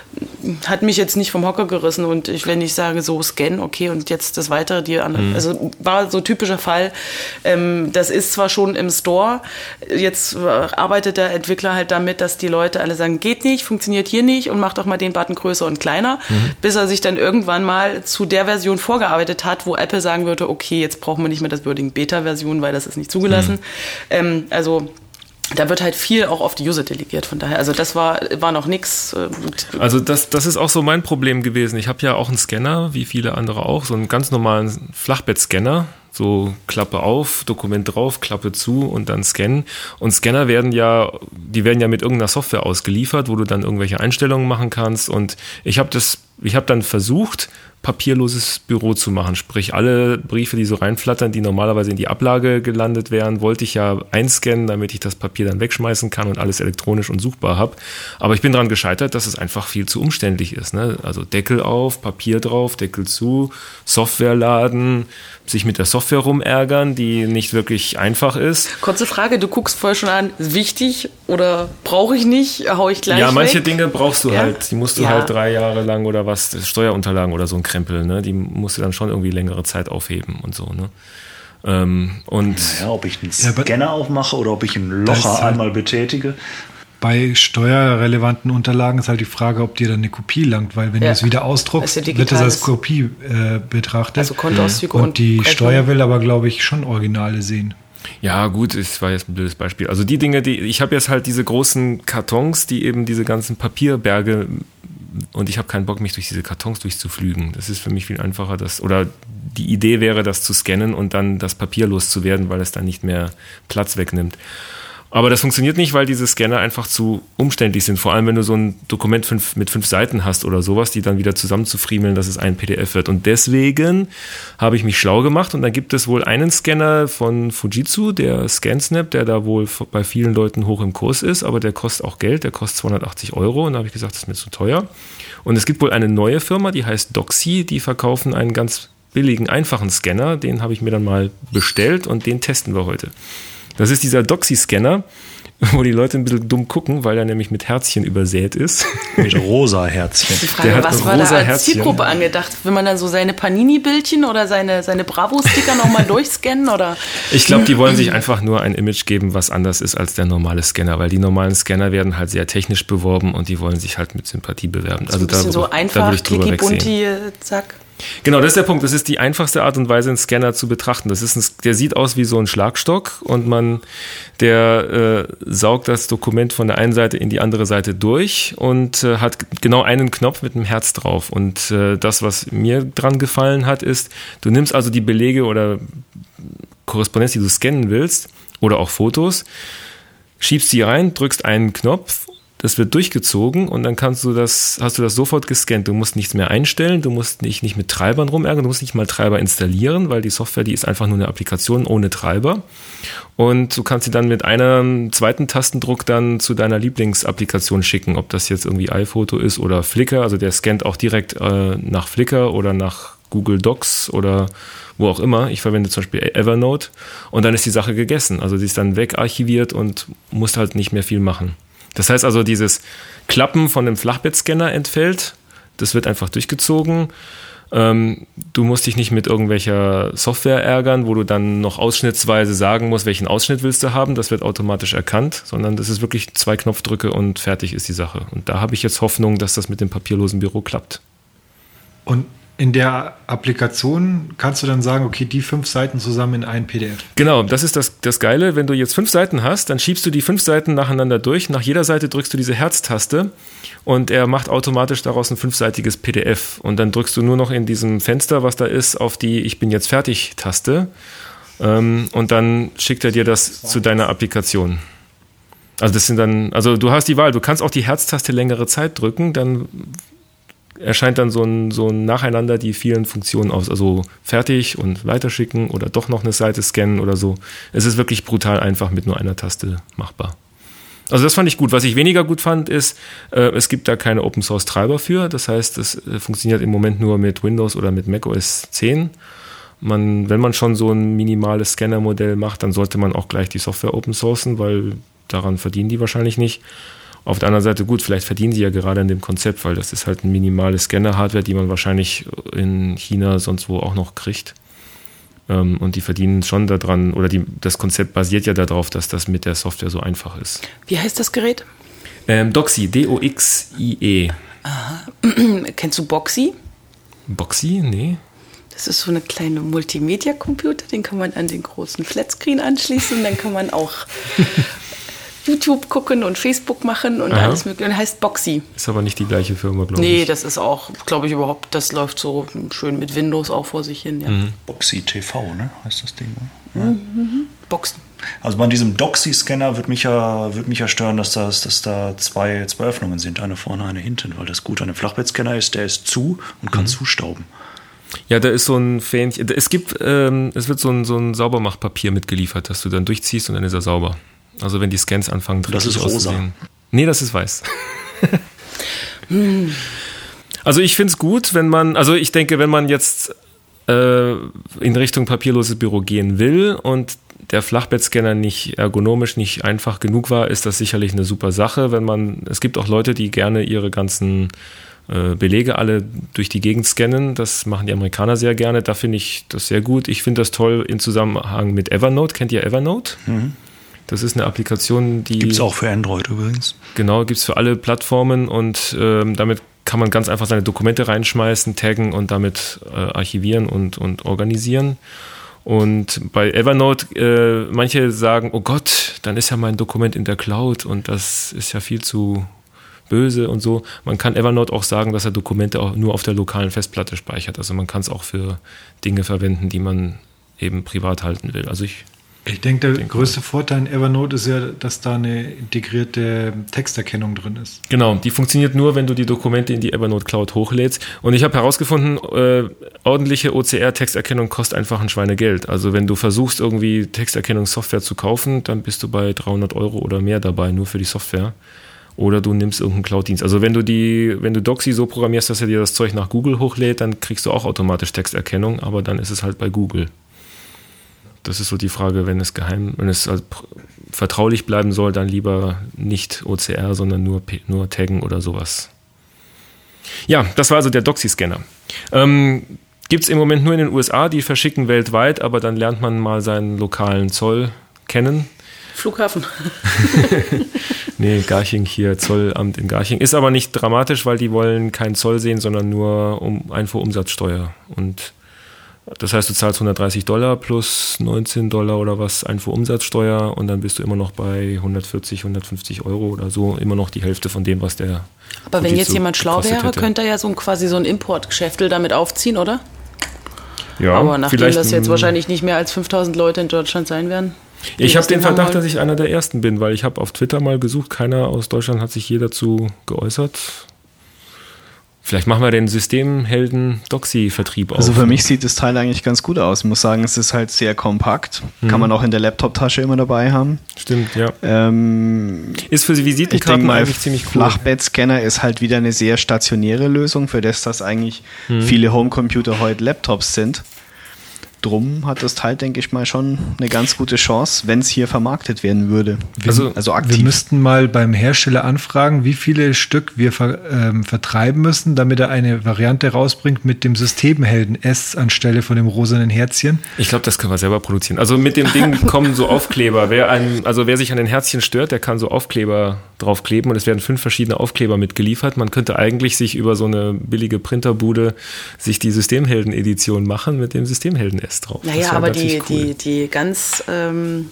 hat mich jetzt nicht vom Hocker gerissen und ich, wenn ich sage so Scan, okay und jetzt das Weitere, die andere, mhm. also war so typischer Fall, ähm, das ist zwar schon im Store, jetzt arbeitet der Entwickler halt damit, dass die Leute alle sagen, geht nicht, funktioniert hier nicht und macht doch mal den Button größer und kleiner, mhm. bis er sich dann irgendwann mal zu der Version vorgearbeitet hat, wo Apple sagen würde, okay, jetzt brauchen wir nicht mehr das Wording Beta-Version, weil das ist nicht zugelassen. Mhm. Ähm, also da wird halt viel auch auf die User delegiert, von daher, also das war, war noch nichts. Also das, das ist auch so mein Problem gewesen. Ich habe ja auch einen Scanner, wie viele andere auch, so einen ganz normalen Flachbettscanner, so Klappe auf, Dokument drauf, Klappe zu und dann scannen. Und Scanner werden ja, die werden ja mit irgendeiner Software ausgeliefert, wo du dann irgendwelche Einstellungen machen kannst. Und ich habe das, ich habe dann versucht, papierloses Büro zu machen. Sprich, alle Briefe, die so reinflattern, die normalerweise in die Ablage gelandet wären, wollte ich ja einscannen, damit ich das Papier dann wegschmeißen kann und alles elektronisch und suchbar habe. Aber ich bin daran gescheitert, dass es einfach viel zu umständlich ist. Ne? Also Deckel auf, Papier drauf, Deckel zu, Software laden, sich mit der Software rumärgern, die nicht wirklich einfach ist. Kurze Frage, du guckst vorher schon an, ist wichtig oder brauche ich nicht, hau ich gleich Ja, manche weg? Dinge brauchst du Ja. halt, die musst du Ja. halt drei Jahre lang oder was, Steuerunterlagen oder so ein Krempel, ne? Die musst du dann schon irgendwie längere Zeit aufheben und so, ne? Ähm, und Ja, ob ich einen Ja, aber- Scanner aufmache oder ob ich einen Das ist Locher halt- einmal betätige. Bei steuerrelevanten Unterlagen ist halt die Frage, ob dir dann eine Kopie langt, weil wenn Ja. du es wieder Das ausdruckst, ist ja wird es als digitales. Kopie äh, betrachtet. Also Kontoauszüge und, und die Rechnung. Steuer will aber, glaube ich, schon Originale sehen. ja, gut, es war jetzt ein blödes Beispiel. Also die Dinge, die ich habe jetzt halt diese großen Kartons, die eben diese ganzen Papierberge, und ich habe keinen Bock, mich durch diese Kartons durchzuflügen. Das ist für mich viel einfacher, das, oder die Idee wäre, das zu scannen und dann das Papier loszuwerden, weil es dann nicht mehr Platz wegnimmt. Aber das funktioniert nicht, weil diese Scanner einfach zu umständlich sind. Vor allem, wenn du so ein Dokument fünf, mit fünf Seiten hast oder sowas, die dann wieder zusammenzufriemeln, dass es ein P D F wird. Und deswegen habe ich mich schlau gemacht und da gibt es wohl einen Scanner von Fujitsu, der ScanSnap, der da wohl bei vielen Leuten hoch im Kurs ist, aber der kostet auch Geld, der kostet zweihundertachtzig Euro und da habe ich gesagt, das ist mir zu teuer. Und es gibt wohl eine neue Firma, die heißt Doxy, die verkaufen einen ganz billigen, einfachen Scanner, den habe ich mir dann mal bestellt und den testen wir heute. Das ist dieser Doxy-Scanner, wo die Leute ein bisschen dumm gucken, weil er nämlich mit Herzchen übersät ist. Mit rosa Herzchen. Die Frage, Der hat was ein war da rosa als Herzchen. Zielgruppe angedacht? Will man dann so seine Panini-Bildchen oder seine, seine Bravo-Sticker nochmal durchscannen? Oder? Ich glaube, die wollen sich einfach nur ein Image geben, was anders ist als der normale Scanner, weil die normalen Scanner werden halt sehr technisch beworben und die wollen sich halt mit Sympathie bewerben. Also ein bisschen so da würde einfach, ich drüber wegsehen. klicki-bunti, zack. Genau, das ist der Punkt. Das ist die einfachste Art und Weise, einen Scanner zu betrachten. Das ist ein, der sieht aus wie so ein Schlagstock und man, der äh, saugt das Dokument von der einen Seite in die andere Seite durch und äh, hat genau einen Knopf mit einem Herz drauf. Und äh, das, was mir dran gefallen hat, ist, du nimmst also die Belege oder Korrespondenz, die du scannen willst, oder auch Fotos, schiebst die rein, drückst einen Knopf, das wird durchgezogen und dann kannst du das, hast du das sofort gescannt. Du musst nichts mehr einstellen, du musst dich nicht mit Treibern rumärgern, du musst nicht mal Treiber installieren, weil die Software, die ist einfach nur eine Applikation ohne Treiber. Und du kannst sie dann mit einem zweiten Tastendruck dann zu deiner Lieblingsapplikation schicken, ob das jetzt irgendwie iPhoto ist oder Flickr. Also der scannt auch direkt äh, nach Flickr oder nach Google Docs oder wo auch immer. Ich verwende zum Beispiel Evernote und dann ist die Sache gegessen. Also die ist dann wegarchiviert und musst halt nicht mehr viel machen. Das heißt also, dieses Klappen von dem Flachbettscanner entfällt, das wird einfach durchgezogen. Ähm, du musst dich nicht mit irgendwelcher Software ärgern, wo du dann noch ausschnittsweise sagen musst, welchen Ausschnitt willst du haben, das wird automatisch erkannt, sondern das ist wirklich zwei Knopfdrücke und fertig ist die Sache. Und da habe ich jetzt Hoffnung, dass das mit dem papierlosen Büro klappt. Und in der Applikation kannst du dann sagen, okay, die fünf Seiten zusammen in ein P D F. Genau, das ist das, das Geile. Wenn du jetzt fünf Seiten hast, dann schiebst du die fünf Seiten nacheinander durch. Nach jeder Seite drückst du diese Herztaste und er macht automatisch daraus ein fünfseitiges P D F. Und dann drückst du nur noch in diesem Fenster, was da ist, auf die Ich bin jetzt fertig Taste. Ähm, und dann schickt er dir das zu deiner Applikation. Also das sind dann, also du hast die Wahl, du kannst auch die Herztaste längere Zeit drücken, dann erscheint dann so ein, so ein Nacheinander die vielen Funktionen aus, also fertig und weiterschicken oder doch noch eine Seite scannen oder so. Es ist wirklich brutal einfach mit nur einer Taste machbar. Also das fand ich gut. Was ich weniger gut fand, ist, äh, es gibt da keine Open-Source-Treiber für. Das heißt, es äh, funktioniert im Moment nur mit Windows oder mit Mac O S zehn. Man, wenn man schon so ein minimales Scanner-Modell macht, dann sollte man auch gleich die Software open-sourcen, weil daran verdienen die wahrscheinlich nicht. Auf der anderen Seite, gut, vielleicht verdienen sie ja gerade an dem Konzept, weil das ist halt eine minimale Scanner-Hardware, die man wahrscheinlich in China sonst wo auch noch kriegt. Ähm, und die verdienen schon daran, oder die, das Konzept basiert ja darauf, dass das mit der Software so einfach ist. Wie heißt das Gerät? Ähm, Doxy, D O X I E. Kennst du Boxy? Boxy? Nee. Das ist so eine kleine Multimedia-Computer, den kann man an den großen Flatscreen anschließen und dann kann man auch YouTube gucken und Facebook machen und Aha. alles mögliche. Und heißt Boxy. Ist aber nicht die gleiche Firma, glaube Nee, ich. das ist auch, glaube ich, überhaupt, das läuft so schön mit Windows auch vor sich hin. Ja. Mhm. Boxy T V, ne? Heißt das Ding, ne? Mhm. Boxen. Also bei diesem Doxy-Scanner wird mich ja, wird mich ja stören, dass, das, dass da zwei, zwei Öffnungen sind, eine vorne, eine hinten, weil das Gute an dem Flachbettscanner ist, der ist zu und kann mhm. zustauben. Ja, da ist so ein Fähnchen. Es gibt, ähm, es wird so ein, so ein Saubermachpapier mitgeliefert, das du dann durchziehst und dann ist er sauber. Also wenn die Scans anfangen, das ist rosa. Auszusehen. Nee, das ist weiß. Also ich finde es gut, wenn man, also ich denke, wenn man jetzt äh, in Richtung papierloses Büro gehen will und der Flachbettscanner nicht ergonomisch, nicht einfach genug war, ist das sicherlich eine super Sache. Wenn man, es gibt auch Leute, die gerne ihre ganzen äh, Belege alle durch die Gegend scannen. Das machen die Amerikaner sehr gerne. Da finde ich das sehr gut. Ich finde das toll im Zusammenhang mit Evernote. Kennt ihr Evernote? Mhm. Das ist eine Applikation, die... Gibt es auch für Android übrigens. Genau, gibt es für alle Plattformen und ähm, damit kann man ganz einfach seine Dokumente reinschmeißen, taggen und damit äh, archivieren und, und organisieren. Und bei Evernote, äh, manche sagen, oh Gott, dann ist ja mein Dokument in der Cloud und das ist ja viel zu böse und so. Man kann Evernote auch sagen, dass er Dokumente auch nur auf der lokalen Festplatte speichert. Also man kann es auch für Dinge verwenden, die man eben privat halten will. Also ich Ich denke, der denke größte Vorteil in Evernote ist ja, dass da eine integrierte Texterkennung drin ist. Genau, die funktioniert nur, wenn du die Dokumente in die Evernote Cloud hochlädst. Und ich habe herausgefunden, äh, ordentliche O C R-Texterkennung kostet einfach ein Schweinegeld. Also wenn du versuchst, irgendwie Texterkennungssoftware zu kaufen, dann bist du bei dreihundert Euro oder mehr dabei, nur für die Software. Oder du nimmst irgendeinen Cloud-Dienst. Also wenn du die, wenn du Doxy so programmierst, dass er dir das Zeug nach Google hochlädt, dann kriegst du auch automatisch Texterkennung, aber dann ist es halt bei Google. Das ist so die Frage, wenn es geheim, wenn es also vertraulich bleiben soll, dann lieber nicht O C R, sondern nur, nur taggen oder sowas. Ja, das war also der Doxy-Scanner. Ähm, gibt es im Moment nur in den U S A, die verschicken weltweit, aber dann lernt man mal seinen lokalen Zoll kennen. Flughafen. Nee, Garching hier, Zollamt in Garching. Ist aber nicht dramatisch, weil die wollen keinen Zoll sehen, sondern nur um Einfuhrumsatzsteuer. Und das heißt, du zahlst hundertdreißig Dollar plus neunzehn Dollar oder was Einfuhrumsatzsteuer und dann bist du immer noch bei hundertvierzig, hundertfünfzig Euro oder so, immer noch die Hälfte von dem, was der... Aber wenn jetzt jemand schlau wäre, hätte. könnte er ja so ein, quasi so ein Importgeschäftel damit aufziehen, oder? Ja, aber nachdem das jetzt wahrscheinlich nicht mehr als fünftausend Leute in Deutschland sein werden. Ich habe den Verdacht, dass ich einer der Ersten bin, weil ich habe auf Twitter mal gesucht, keiner aus Deutschland hat sich je dazu geäußert. Vielleicht machen wir den Systemhelden-Doxy-Vertrieb auf. Also für mich sieht das Teil eigentlich ganz gut aus. Ich muss sagen, es ist halt sehr kompakt. Hm. Kann man auch in der Laptop-Tasche immer dabei haben. Stimmt, ja. Ähm, ist für die Visitenkarten mal, eigentlich ziemlich cool. Flachbettscanner ist halt wieder eine sehr stationäre Lösung, für das das eigentlich hm. viele Homecomputer heute Laptops sind. Drum hat das Teil, denke ich mal, schon eine ganz gute Chance, wenn es hier vermarktet werden würde. Also, also aktiv. Wir müssten mal beim Hersteller anfragen, wie viele Stück wir ver, ähm, vertreiben müssen, damit er eine Variante rausbringt mit dem Systemhelden S anstelle von dem rosanen Herzchen. Ich glaube, das können wir selber produzieren. Also mit dem Ding kommen so Aufkleber. Wer einen, also wer sich an den Herzchen stört, der kann so Aufkleber draufkleben und es werden fünf verschiedene Aufkleber mitgeliefert. Man könnte eigentlich sich über so eine billige Printerbude sich die Systemhelden-Edition machen mit dem Systemhelden S drauf. Naja, aber die, cool. die, die ganz ähm,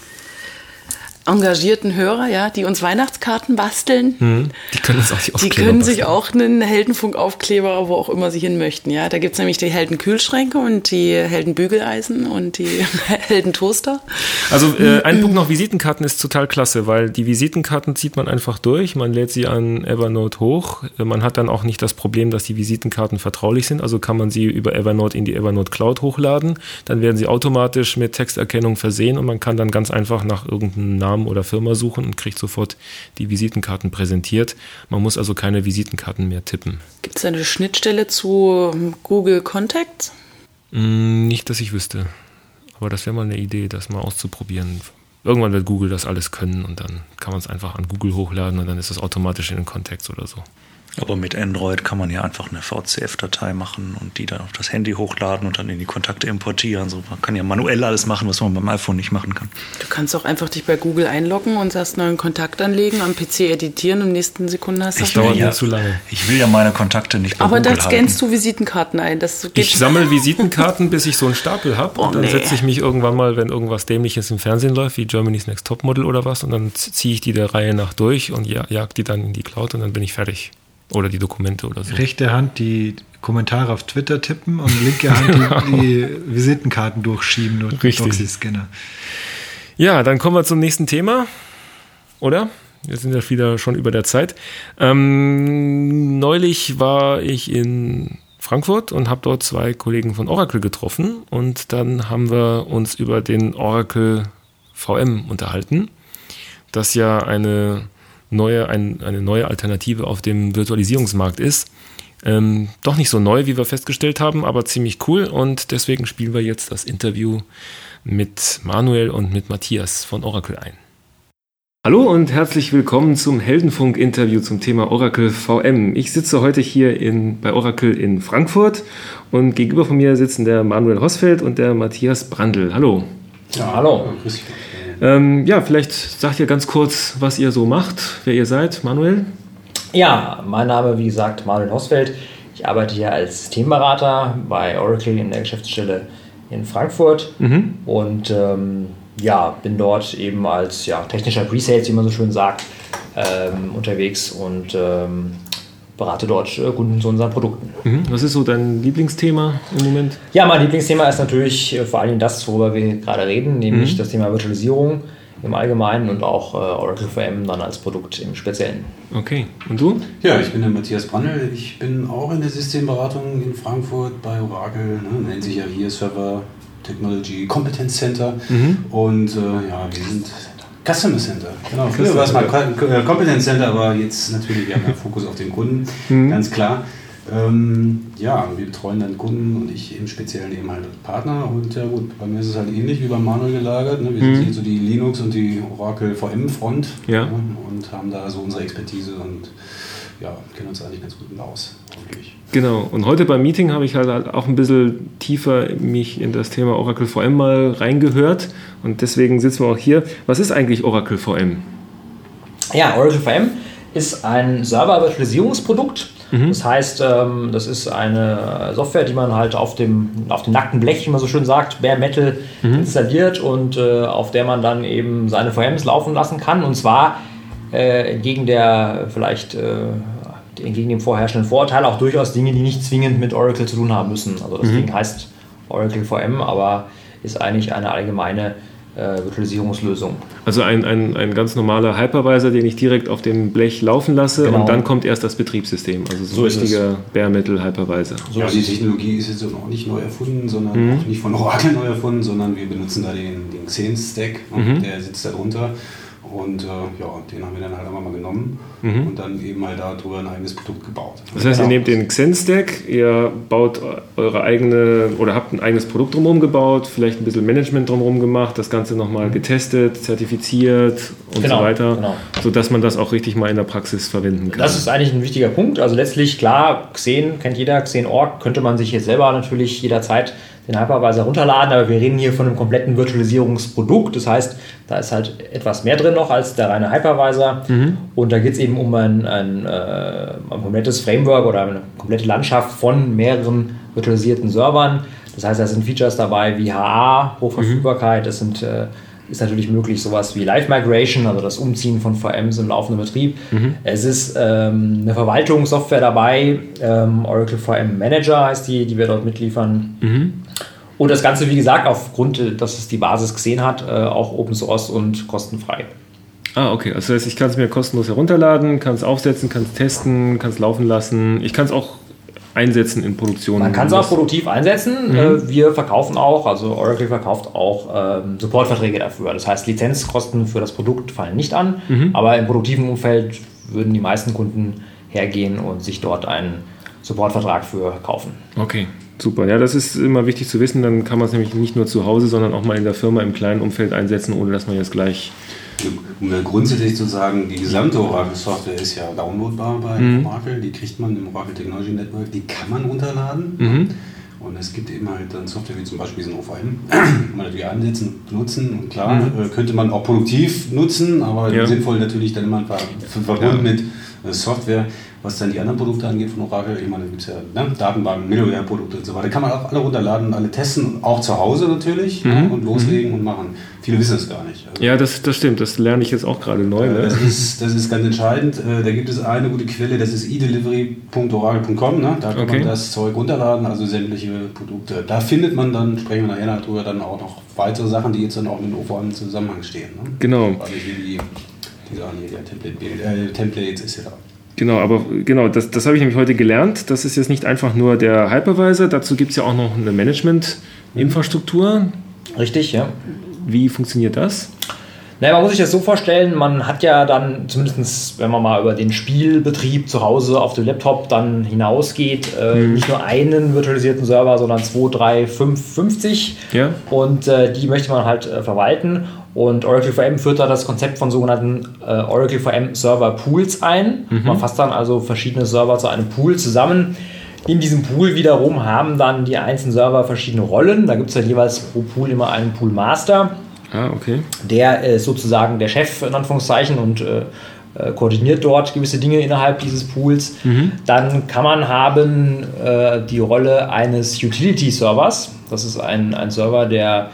engagierten Hörer, ja, die uns Weihnachtskarten basteln, hm, die können, uns auch die, die können sich auch einen Heldenfunk-Aufkleber, wo auch immer sie hin möchten. Ja, da gibt es nämlich die Heldenkühlschränke und die Heldenbügeleisen und die Heldentoaster. Also äh, ein Punkt noch, Visitenkarten ist total klasse, weil die Visitenkarten zieht man einfach durch, man lädt sie an Evernote hoch, man hat dann auch nicht das Problem, dass die Visitenkarten vertraulich sind, also kann man sie über Evernote in die Evernote Cloud hochladen, dann werden sie automatisch mit Texterkennung versehen und man kann dann ganz einfach nach irgendeinem Namen oder Firma suchen und kriegt sofort die Visitenkarten präsentiert. Man muss also keine Visitenkarten mehr tippen. Gibt es eine Schnittstelle zu Google Contacts? Mm, nicht, dass ich wüsste. Aber das wäre mal eine Idee, das mal auszuprobieren. Irgendwann wird Google das alles können und dann kann man es einfach an Google hochladen und dann ist es automatisch in den Contacts oder so. Aber mit Android kann man ja einfach eine V C F-Datei machen und die dann auf das Handy hochladen und dann in die Kontakte importieren. So, man kann ja manuell alles machen, was man beim iPhone nicht machen kann. Du kannst auch einfach dich bei Google einloggen und sagst neuen Kontakt anlegen, am P C editieren und in den nächsten Sekunden hast du Das dauert ja, mir zu lange. Ich will ja meine Kontakte nicht bei Aber Google da halten. scannst du Visitenkarten ein. Das geht Ich sammle Visitenkarten, bis ich so einen Stapel habe. Oh, und dann nee. setze ich mich irgendwann mal, wenn irgendwas Dämliches im Fernsehen läuft, wie Germany's Next Topmodel oder was, und dann ziehe ich die der Reihe nach durch und ja, jag die dann in die Cloud und dann bin ich fertig. Oder die Dokumente oder so. Rechte Hand die Kommentare auf Twitter tippen und linke Hand die, die Visitenkarten durchschieben durch den Richtig. Proxy-Scanner. Ja, dann kommen wir zum nächsten Thema, oder? Wir sind ja wieder schon über der Zeit. Ähm, neulich war ich in Frankfurt und habe dort zwei Kollegen von Oracle getroffen und dann haben wir uns über den Oracle V M unterhalten, das ja eine neue, ein, eine neue Alternative auf dem Virtualisierungsmarkt ist. Ähm, doch nicht so neu, wie wir festgestellt haben, aber ziemlich cool und deswegen spielen wir jetzt das Interview mit Manuel und mit Matthias von Oracle ein. Hallo und herzlich willkommen zum Heldenfunk-Interview zum Thema Oracle V M. Ich sitze heute hier in, bei Oracle in Frankfurt und gegenüber von mir sitzen der Manuel Hosfeld und der Matthias Brandl. Hallo. Ja, hallo. Grüß dich. Ähm, ja, vielleicht sagt ihr ganz kurz, was ihr so macht, wer ihr seid. Manuel? Ja, mein Name, wie gesagt, Manuel Hosfeld. Ich arbeite hier als Systemberater bei Oracle in der Geschäftsstelle in Frankfurt Mhm. und ähm, ja, bin dort eben als ja, technischer Pre-Sales, wie man so schön sagt, ähm, unterwegs und ähm, berate dort äh, Kunden zu unseren Produkten. Mhm. Was ist so dein Lieblingsthema im Moment? Ja, mein Lieblingsthema ist natürlich äh, vor allem das, worüber wir gerade reden, nämlich Mhm. das Thema Virtualisierung im Allgemeinen und auch äh, Oracle V M dann als Produkt im Speziellen. Okay, und du? Ja, ich bin der Matthias Brandl. Ich bin auch in der Systemberatung in Frankfurt bei Oracle. Ne, nennt sich ja hier Server Technology Competence Center. Mhm. Und äh, ja, wir sind Customer Center. Genau, früher war es mal Co- Competence Center, aber jetzt natürlich, wir haben ja Fokus auf den Kunden, Mhm. ganz klar. Ähm, ja, wir betreuen dann Kunden und ich im Speziellen eben halt Partner. Und ja gut, bei mir ist es halt ähnlich wie beim Manuel gelagert. Ne? Wir Mhm. sind hier so die Linux und die Oracle V M-Front Ja. ne? und haben da so unsere Expertise und ja, kennen uns eigentlich ganz gut aus. Hoffentlich. Genau, und heute beim Meeting habe ich halt auch ein bisschen tiefer mich in das Thema Oracle V M mal reingehört und deswegen sitzen wir auch hier. Was ist eigentlich Oracle V M? Ja, Oracle V M ist ein Server-Virtualisierungsprodukt. Mhm. Das heißt, ähm, das ist eine Software, die man halt auf dem, auf dem nackten Blech, wie man so schön sagt, Bare Metal Mhm. installiert und äh, auf der man dann eben seine V Ms laufen lassen kann. Und zwar äh, entgegen der vielleicht äh, entgegen dem vorherrschenden Vorurteil auch durchaus Dinge, die nicht zwingend mit Oracle zu tun haben müssen. Also das Ding heißt Oracle V M, aber ist eigentlich eine allgemeine äh, Virtualisierungslösung. Also ein, ein, ein ganz normaler Hypervisor, den ich direkt auf dem Blech laufen lasse Genau. und dann kommt erst das Betriebssystem. Also so, So ein ist richtiger Bare Metal Hypervisor. So ja, ist die es. Technologie ist jetzt auch nicht neu erfunden, sondern Mhm. auch nicht von Oracle neu erfunden, sondern wir benutzen da den, den Xen-Stack, Mhm. der sitzt da drunter. Und äh, ja, den haben wir dann halt einfach mal genommen Mhm. und dann eben halt darüber ein eigenes Produkt gebaut. Das heißt, Genau. ihr nehmt den Xen-Stack, ihr baut eure eigene oder habt ein eigenes Produkt drumherum gebaut, vielleicht ein bisschen Management drumherum gemacht, das Ganze nochmal getestet, zertifiziert und Genau, so weiter, genau. sodass man das auch richtig mal in der Praxis verwenden kann. Das ist eigentlich ein wichtiger Punkt. Also letztlich, klar, Xen kennt jeder, Xen Punkt org könnte man sich jetzt selber natürlich jederzeit den Hypervisor runterladen, aber wir reden hier von einem kompletten Virtualisierungsprodukt. Das heißt, da ist halt etwas mehr drin noch als der reine Hypervisor. Und da geht es eben um ein, ein, äh, ein komplettes Framework oder eine komplette Landschaft von mehreren virtualisierten Servern. Das heißt, da sind Features dabei wie H A, Hochverfügbarkeit, es sind äh, ist natürlich möglich sowas wie Live Migration, also das Umziehen von V Ms im laufenden Betrieb. Es ist ähm, eine Verwaltungssoftware dabei, ähm, Oracle V M Manager heißt die, die wir dort mitliefern. Und das Ganze, wie gesagt, aufgrund, äh, dass es die Basis gesehen hat, äh, auch Open Source und kostenfrei. Ah, okay. Also das heißt, ich kann es mir kostenlos herunterladen, kann es aufsetzen, kann es testen, kann es laufen lassen. Ich kann es auch einsetzen in Produktion. Man kann es auch produktiv einsetzen. Mhm. Wir verkaufen auch, also Oracle verkauft auch ähm, Supportverträge dafür. Das heißt, Lizenzkosten für das Produkt fallen nicht an, mhm. aber im produktiven Umfeld würden die meisten Kunden hergehen und sich dort einen Supportvertrag für kaufen. Okay, super. Ja, das ist immer wichtig zu wissen. Dann kann man es nämlich nicht nur zu Hause, sondern auch mal in der Firma im kleinen Umfeld einsetzen, ohne dass man jetzt gleich Grundsätzlich sozusagen, die gesamte Oracle-Software ist ja downloadbar bei mhm. Oracle, die kriegt man im Oracle Technology Network, die kann man runterladen. Mhm. Und es gibt eben halt dann Software wie zum Beispiel diesen O V M, kann man natürlich einsetzen, benutzen und klar, mhm. könnte man auch produktiv nutzen, aber ja. sinnvoll natürlich dann immer verbunden ja. mit Software, was dann die anderen Produkte angeht von Oracle. Ich meine, da gibt es ja ne, Datenbanken, Middleware-Produkte und so weiter. Kann man auch alle runterladen, alle testen, auch zu Hause natürlich mhm. ja, und loslegen mhm. und machen. Viele wissen es gar nicht. Also, ja, das, das stimmt, das lerne ich jetzt auch gerade neu. Ne? Das, ist, das ist ganz entscheidend. Da gibt es eine gute Quelle, das ist e delivery punkt oracle punkt com. Ne? Da kann okay. man das Zeug runterladen, also sämtliche Produkte. Da findet man dann, sprechen wir nachher darüber, dann auch noch weitere Sachen, die jetzt dann auch mit dem O V M im Zusammenhang stehen. Ne? Genau. Also hier die, die Sachen hier, die Template, äh, Templates et cetera. Genau, aber genau, das, das habe ich nämlich heute gelernt. Das ist jetzt nicht einfach nur der Hypervisor, dazu gibt es ja auch noch eine Management-Infrastruktur. Richtig, ja. Wie funktioniert das? Naja, man muss sich das so vorstellen, man hat ja dann, zumindest wenn man mal über den Spielbetrieb zu Hause auf dem Laptop dann hinausgeht, äh, mhm. nicht nur einen virtualisierten Server, sondern zwei, drei, fünf, fünfzig. Ja. Und äh, die möchte man halt äh, verwalten. Und Oracle V M führt da das Konzept von sogenannten äh, Oracle V M Server Pools ein. Mhm. Man fasst dann also verschiedene Server zu einem Pool zusammen. In diesem Pool wiederum haben dann die einzelnen Server verschiedene Rollen. Da gibt es dann jeweils pro Pool immer einen Pool Master. Ah, okay. Der ist sozusagen der Chef in Anführungszeichen und äh, äh, koordiniert dort gewisse Dinge innerhalb dieses Pools. Mhm. Dann kann man haben äh, die Rolle eines Utility-Servers. Das ist ein, ein Server, der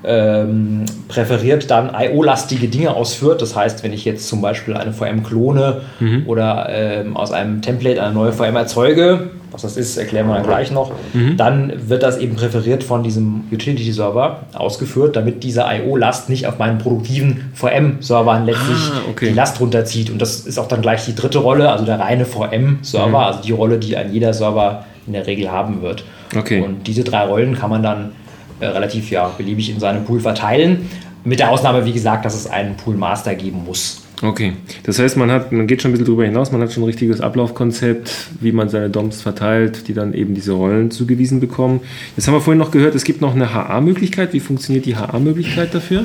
ähm, präferiert dann I O-lastige Dinge ausführt. Das heißt, wenn ich jetzt zum Beispiel eine V M klone mhm. oder ähm, aus einem Template eine neue V M erzeuge, was das ist, erklären wir dann gleich noch, mhm. dann wird das eben präferiert von diesem Utility-Server ausgeführt, damit diese I O-Last nicht auf meinen produktiven V M-Servern letztlich ah, okay. die Last runterzieht. Und das ist auch dann gleich die dritte Rolle, also der reine V M-Server, mhm. also die Rolle, die ein jeder Server in der Regel haben wird. Okay. Und diese drei Rollen kann man dann äh, relativ ja, beliebig in seinem Pool verteilen, mit der Ausnahme, wie gesagt, dass es einen Pool-Master geben muss. Okay, das heißt, man hat, man geht schon ein bisschen drüber hinaus, man hat schon ein richtiges Ablaufkonzept, wie man seine D O Ms verteilt, die dann eben diese Rollen zugewiesen bekommen. Jetzt haben wir vorhin noch gehört, es gibt noch eine H A-Möglichkeit. Wie funktioniert die H A-Möglichkeit dafür?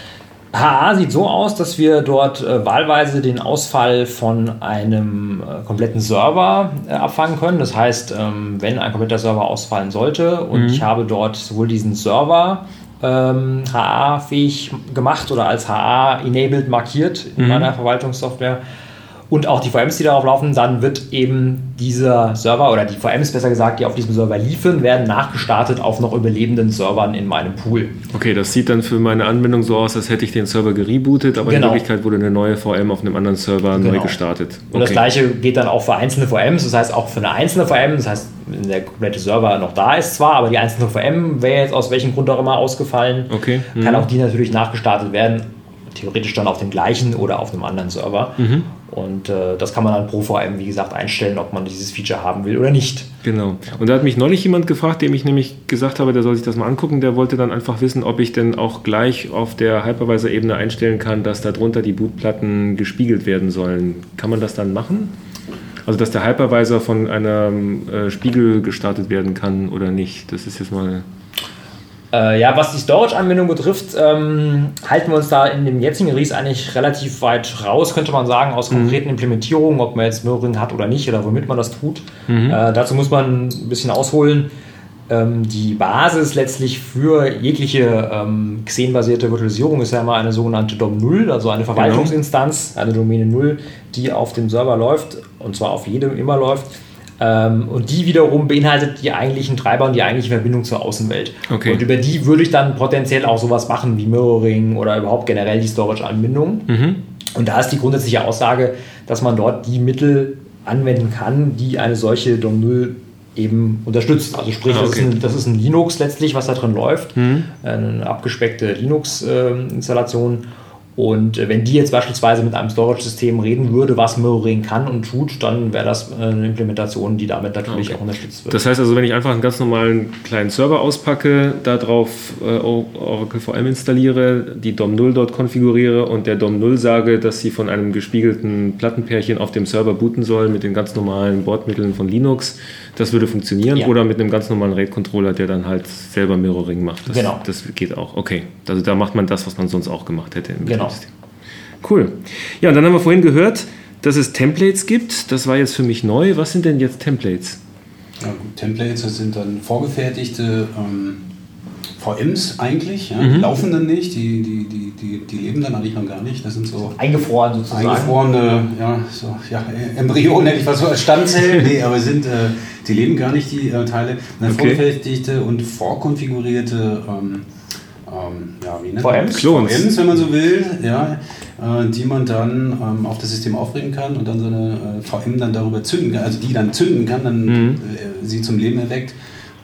H A sieht so aus, dass wir dort äh, wahlweise den Ausfall von einem äh, kompletten Server äh, abfangen können. Das heißt, ähm, wenn ein kompletter Server ausfallen sollte und mhm. ich habe dort sowohl diesen Server ähm, H A-fähig gemacht oder als H A-enabled markiert in mhm. meiner Verwaltungssoftware und auch die V Ms, die darauf laufen, dann wird eben dieser Server oder die V Ms, besser gesagt, die auf diesem Server liefen, werden nachgestartet auf noch überlebenden Servern in meinem Pool. Okay, das sieht dann für meine Anwendung so aus, als hätte ich den Server gerebootet, aber genau. in Wirklichkeit wurde eine neue V M auf einem anderen Server genau. neu gestartet. Okay. Und das gleiche geht dann auch für einzelne V Ms, das heißt auch für eine einzelne V M, das heißt, wenn der komplette Server noch da ist zwar, aber die einzelne V M wäre jetzt aus welchem Grund auch immer ausgefallen, okay. mhm. kann auch die natürlich nachgestartet werden, theoretisch dann auf dem gleichen oder auf einem anderen Server. Mhm. Und äh, das kann man dann pro V M, wie gesagt, einstellen, ob man dieses Feature haben will oder nicht. Genau. Und da hat mich neulich jemand gefragt, dem ich nämlich gesagt habe, der soll sich das mal angucken, der wollte dann einfach wissen, ob ich denn auch gleich auf der Hypervisor-Ebene einstellen kann, dass darunter die Bootplatten gespiegelt werden sollen. Kann man das dann machen? Also, dass der Hypervisor von einem äh, Spiegel gestartet werden kann oder nicht? Das ist jetzt mal... Äh, ja, was die Storage-Anwendung betrifft, ähm, halten wir uns da in dem jetzigen Release eigentlich relativ weit raus, könnte man sagen, aus mhm. konkreten Implementierungen, ob man jetzt Mirroring hat oder nicht oder womit man das tut. Mhm. Äh, dazu muss man ein bisschen ausholen. Ähm, die Basis letztlich für jegliche ähm, Xen-basierte Virtualisierung ist ja immer eine sogenannte D O M null, also eine Verwaltungsinstanz, genau. eine Domäne null, die auf dem Server läuft und zwar auf jedem immer läuft. Ähm, und die wiederum beinhaltet die eigentlichen Treiber und die eigentliche Verbindung zur Außenwelt. Okay. Und über die würde ich dann potenziell auch sowas machen wie Mirroring oder überhaupt generell die Storage-Anbindung. Mhm. Und da ist die grundsätzliche Aussage, dass man dort die Mittel anwenden kann, die eine solche D O M null eben unterstützt. Also sprich, ah, okay. das, ist ein, das ist ein Linux letztlich, was da drin läuft. Mhm. Eine abgespeckte Linux-Installation. Und wenn die jetzt beispielsweise mit einem Storage-System reden würde, was Mirroring kann und tut, dann wäre das eine Implementation, die damit natürlich okay. auch unterstützt wird. Das heißt also, wenn ich einfach einen ganz normalen kleinen Server auspacke, darauf äh, Oracle V M installiere, die D O M null dort konfiguriere und der D O M null sage, dass sie von einem gespiegelten Plattenpärchen auf dem Server booten soll mit den ganz normalen Bordmitteln von Linux, das würde funktionieren. Ja. Oder mit einem ganz normalen RAID-Controller, der dann halt selber Mirroring macht. Das, genau. Das geht auch. Okay. Also da macht man das, was man sonst auch gemacht hätte im Genau. Betriebssystem. Cool. Ja, und dann haben wir vorhin gehört, dass es Templates gibt. Das war jetzt für mich neu. Was sind denn jetzt Templates? Ja, gut, Templates, das sind dann vorgefertigte ähm, V Ms eigentlich. Ja? Mhm. Die laufen dann nicht, die, die, die, die, die leben dann eigentlich noch gar nicht. Das sind so eingefroren sozusagen. Eingefrorene, ja, so, ja, Embryonen hätte ich was so als Stammzellen. Nee, aber sind, äh, die leben gar nicht, die äh, Teile. Dann Okay. vorgefertigte und vorkonfigurierte ähm, ähm, ja, wie nennt V man Ms? das? Clones. V Ms, wenn man so will, ja, äh, die man dann ähm, auf das System aufbringen kann und dann so eine äh, V M dann darüber zünden kann, also die dann zünden kann, dann Mhm. äh, sie zum Leben erweckt.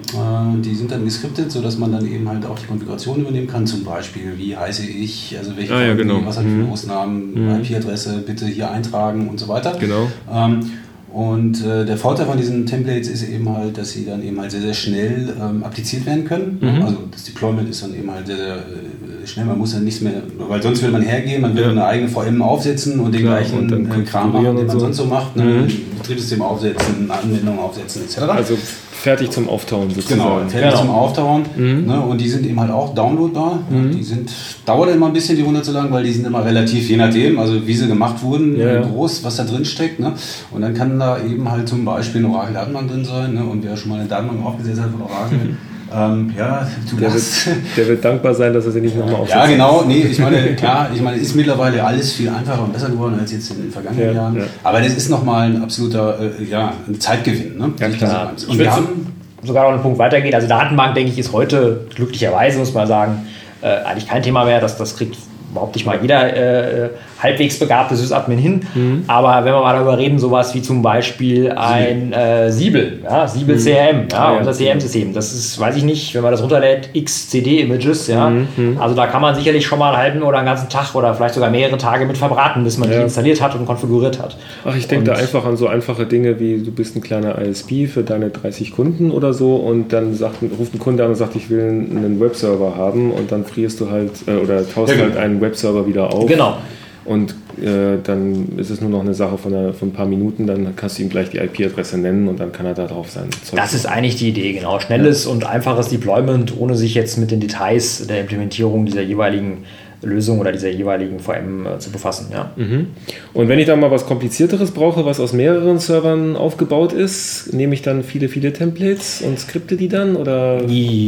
Äh, die sind dann geskriptet, sodass man dann eben halt auch die Konfiguration übernehmen kann, zum Beispiel, wie heiße ich, also welche Ah, ja, Folgen, genau. was habe ich für Mhm. Ausnahmen, Mhm. I P-Adresse bitte hier eintragen und so weiter. Genau. Ähm, Und äh, der Vorteil von diesen Templates ist eben halt, dass sie dann eben halt sehr, sehr schnell ähm, appliziert werden können. Mhm. Also das Deployment ist dann eben halt sehr, sehr äh, schnell. Man muss dann nichts mehr, weil sonst würde man hergehen, man würde Ja. eine eigene V M aufsetzen und den Klar, gleichen und dann äh, Kram machen, konfigurieren den man und so. sonst so macht. Ne? Mhm. Betriebssystem aufsetzen, eine Anwendung aufsetzen et cetera. Also fertig zum Auftauen sozusagen. Genau, fertig Genau. zum Auftauen. Mhm. Ne, und die sind eben halt auch downloadbar. Mhm. Die sind, dauert immer ein bisschen, die runterzuladen, weil die sind immer relativ, je nachdem, also wie sie gemacht wurden, Ja, ja. groß, was da drin steckt. Ne? Und dann kann da eben halt zum Beispiel eine Oracle-Datenbank drin sein. Ne? Und wer schon mal eine Datenbank aufgesetzt hat von Oracle, ähm, ja, du Der lachst. wird, der wird dankbar sein, dass er sie nicht nochmal aufsetzt. Ja, genau. Nee, ich meine, klar, ich meine, ist mittlerweile alles viel einfacher und besser geworden als jetzt in den vergangenen Ja, Jahren. ja. Aber das ist nochmal ein absoluter äh, ja, ein Zeitgewinn. Ne? Ja, Sich klar. das so Ich und würde wir haben sogar noch einen Punkt weitergehen. Also Datenbank, denke ich, ist heute glücklicherweise, muss man sagen, äh, eigentlich kein Thema mehr. Das, das kriegt überhaupt nicht mal jeder äh, halbwegs begabte Sysadmin hin. Mhm. Aber wenn wir mal darüber reden, sowas wie zum Beispiel ein äh, Siebel, ja, Siebel C R M, ja, Ja, ja. unser C R M-System. Das ist, weiß ich nicht, wenn man das runterlädt, x C D-Images, ja. Mhm. Also da kann man sicherlich schon mal einen halben oder einen ganzen Tag oder vielleicht sogar mehrere Tage mit verbraten, bis man Ja. die installiert hat und konfiguriert hat. Ach, ich denke da Und- einfach an so einfache Dinge wie, du bist ein kleiner I S P für deine dreißig Kunden oder so und dann sagt, ruft ein Kunde an und sagt, ich will einen Webserver haben und dann frierst du halt äh, oder taust Ja, genau. halt einen Webserver wieder auf. Genau. Und äh, dann ist es nur noch eine Sache von, einer, von ein paar Minuten, dann kannst du ihm gleich die I P-Adresse nennen und dann kann er da drauf sein Zeug. Das ist eigentlich die Idee, genau. Schnelles und einfaches Deployment, ohne sich jetzt mit den Details der Implementierung dieser jeweiligen Lösung oder dieser jeweiligen V M äh, zu befassen. Ja. Mhm. Und wenn ich dann mal was Komplizierteres brauche, was aus mehreren Servern aufgebaut ist, nehme ich dann viele, viele Templates und skripte die dann? Oder?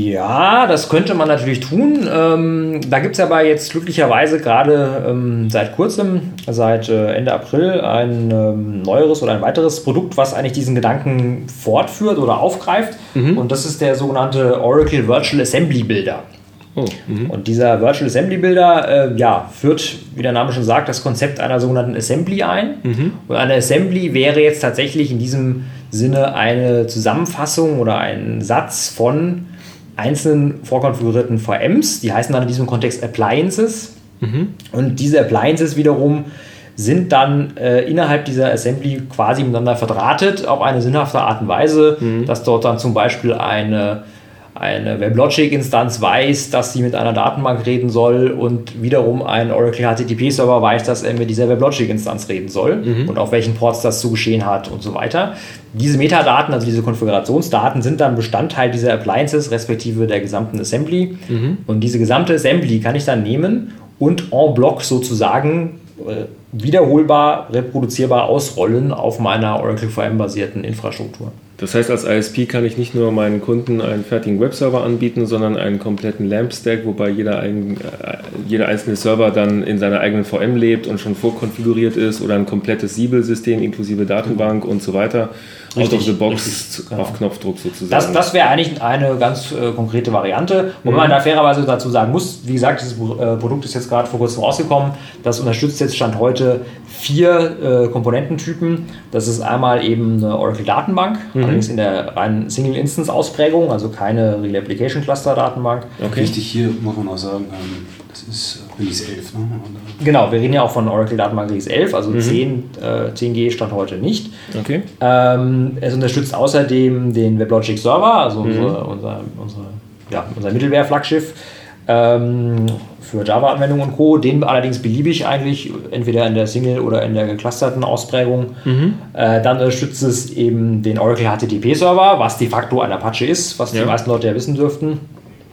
Ja, das könnte man natürlich tun. Ähm, da gibt es aber jetzt glücklicherweise gerade ähm, seit kurzem, seit äh, Ende April, ein ähm, neueres oder ein weiteres Produkt, was eigentlich diesen Gedanken fortführt oder aufgreift. Mhm. Und das ist der sogenannte Oracle Virtual Assembly Builder. Oh, mhm. Und dieser Virtual Assembly Builder äh, ja, führt, wie der Name schon sagt, das Konzept einer sogenannten Assembly ein. Mhm. Und eine Assembly wäre jetzt tatsächlich in diesem Sinne eine Zusammenfassung oder ein Satz von einzelnen vorkonfigurierten V Ms. Die heißen dann in diesem Kontext Appliances. Mhm. Und diese Appliances wiederum sind dann äh, innerhalb dieser Assembly quasi miteinander verdrahtet auf eine sinnhafte Art und Weise, Mhm. dass dort dann zum Beispiel eine eine WebLogic-Instanz weiß, dass sie mit einer Datenbank reden soll und wiederum ein Oracle H T T P-Server weiß, dass er mit dieser WebLogic-Instanz reden soll Mhm. und auf welchen Ports das zu geschehen hat und so weiter. Diese Metadaten, also diese Konfigurationsdaten, sind dann Bestandteil dieser Appliances, respektive der gesamten Assembly. Mhm. Und diese gesamte Assembly kann ich dann nehmen und en bloc sozusagen äh, wiederholbar, reproduzierbar ausrollen auf meiner Oracle V M-basierten Infrastruktur. Das heißt, als I S P kann ich nicht nur meinen Kunden einen fertigen Webserver anbieten, sondern einen kompletten LAMP-Stack, wobei jeder, ein, äh, jeder einzelne Server dann in seiner eigenen V M lebt und schon vorkonfiguriert ist oder ein komplettes Siebel-System inklusive Datenbank und so weiter. Out Richtig, of the box richtig, genau. auf Knopfdruck sozusagen. Das, das wäre eigentlich eine ganz äh, konkrete Variante. Wobei man da fairerweise dazu sagen muss, wie gesagt, dieses äh, Produkt ist jetzt gerade vor kurzem rausgekommen. Das unterstützt jetzt Stand heute vier äh, Komponententypen. Das ist einmal eben eine Oracle-Datenbank, Mhm. allerdings in der reinen Single-Instance-Ausprägung, also keine Real Application Cluster-Datenbank. Okay. Wichtig hier muss man auch sagen, ähm, das ist Release elf. Ne? Und, äh, Genau, wir reden ja auch von Oracle Datenbank Release elf, also zehn, äh, zehn G stand heute nicht. Okay. Ähm, es unterstützt außerdem den WebLogic Server, also unsere, unser, unsere, ja, unser Mittelware-Flaggschiff ähm, für Java-Anwendungen und Co. Den allerdings beliebig eigentlich, entweder in der Single- oder in der geclusterten Ausprägung. Mhm. Äh, dann unterstützt es eben den Oracle H T T P-Server, was de facto ein Apache ist, was Ja. die meisten Leute ja wissen dürften.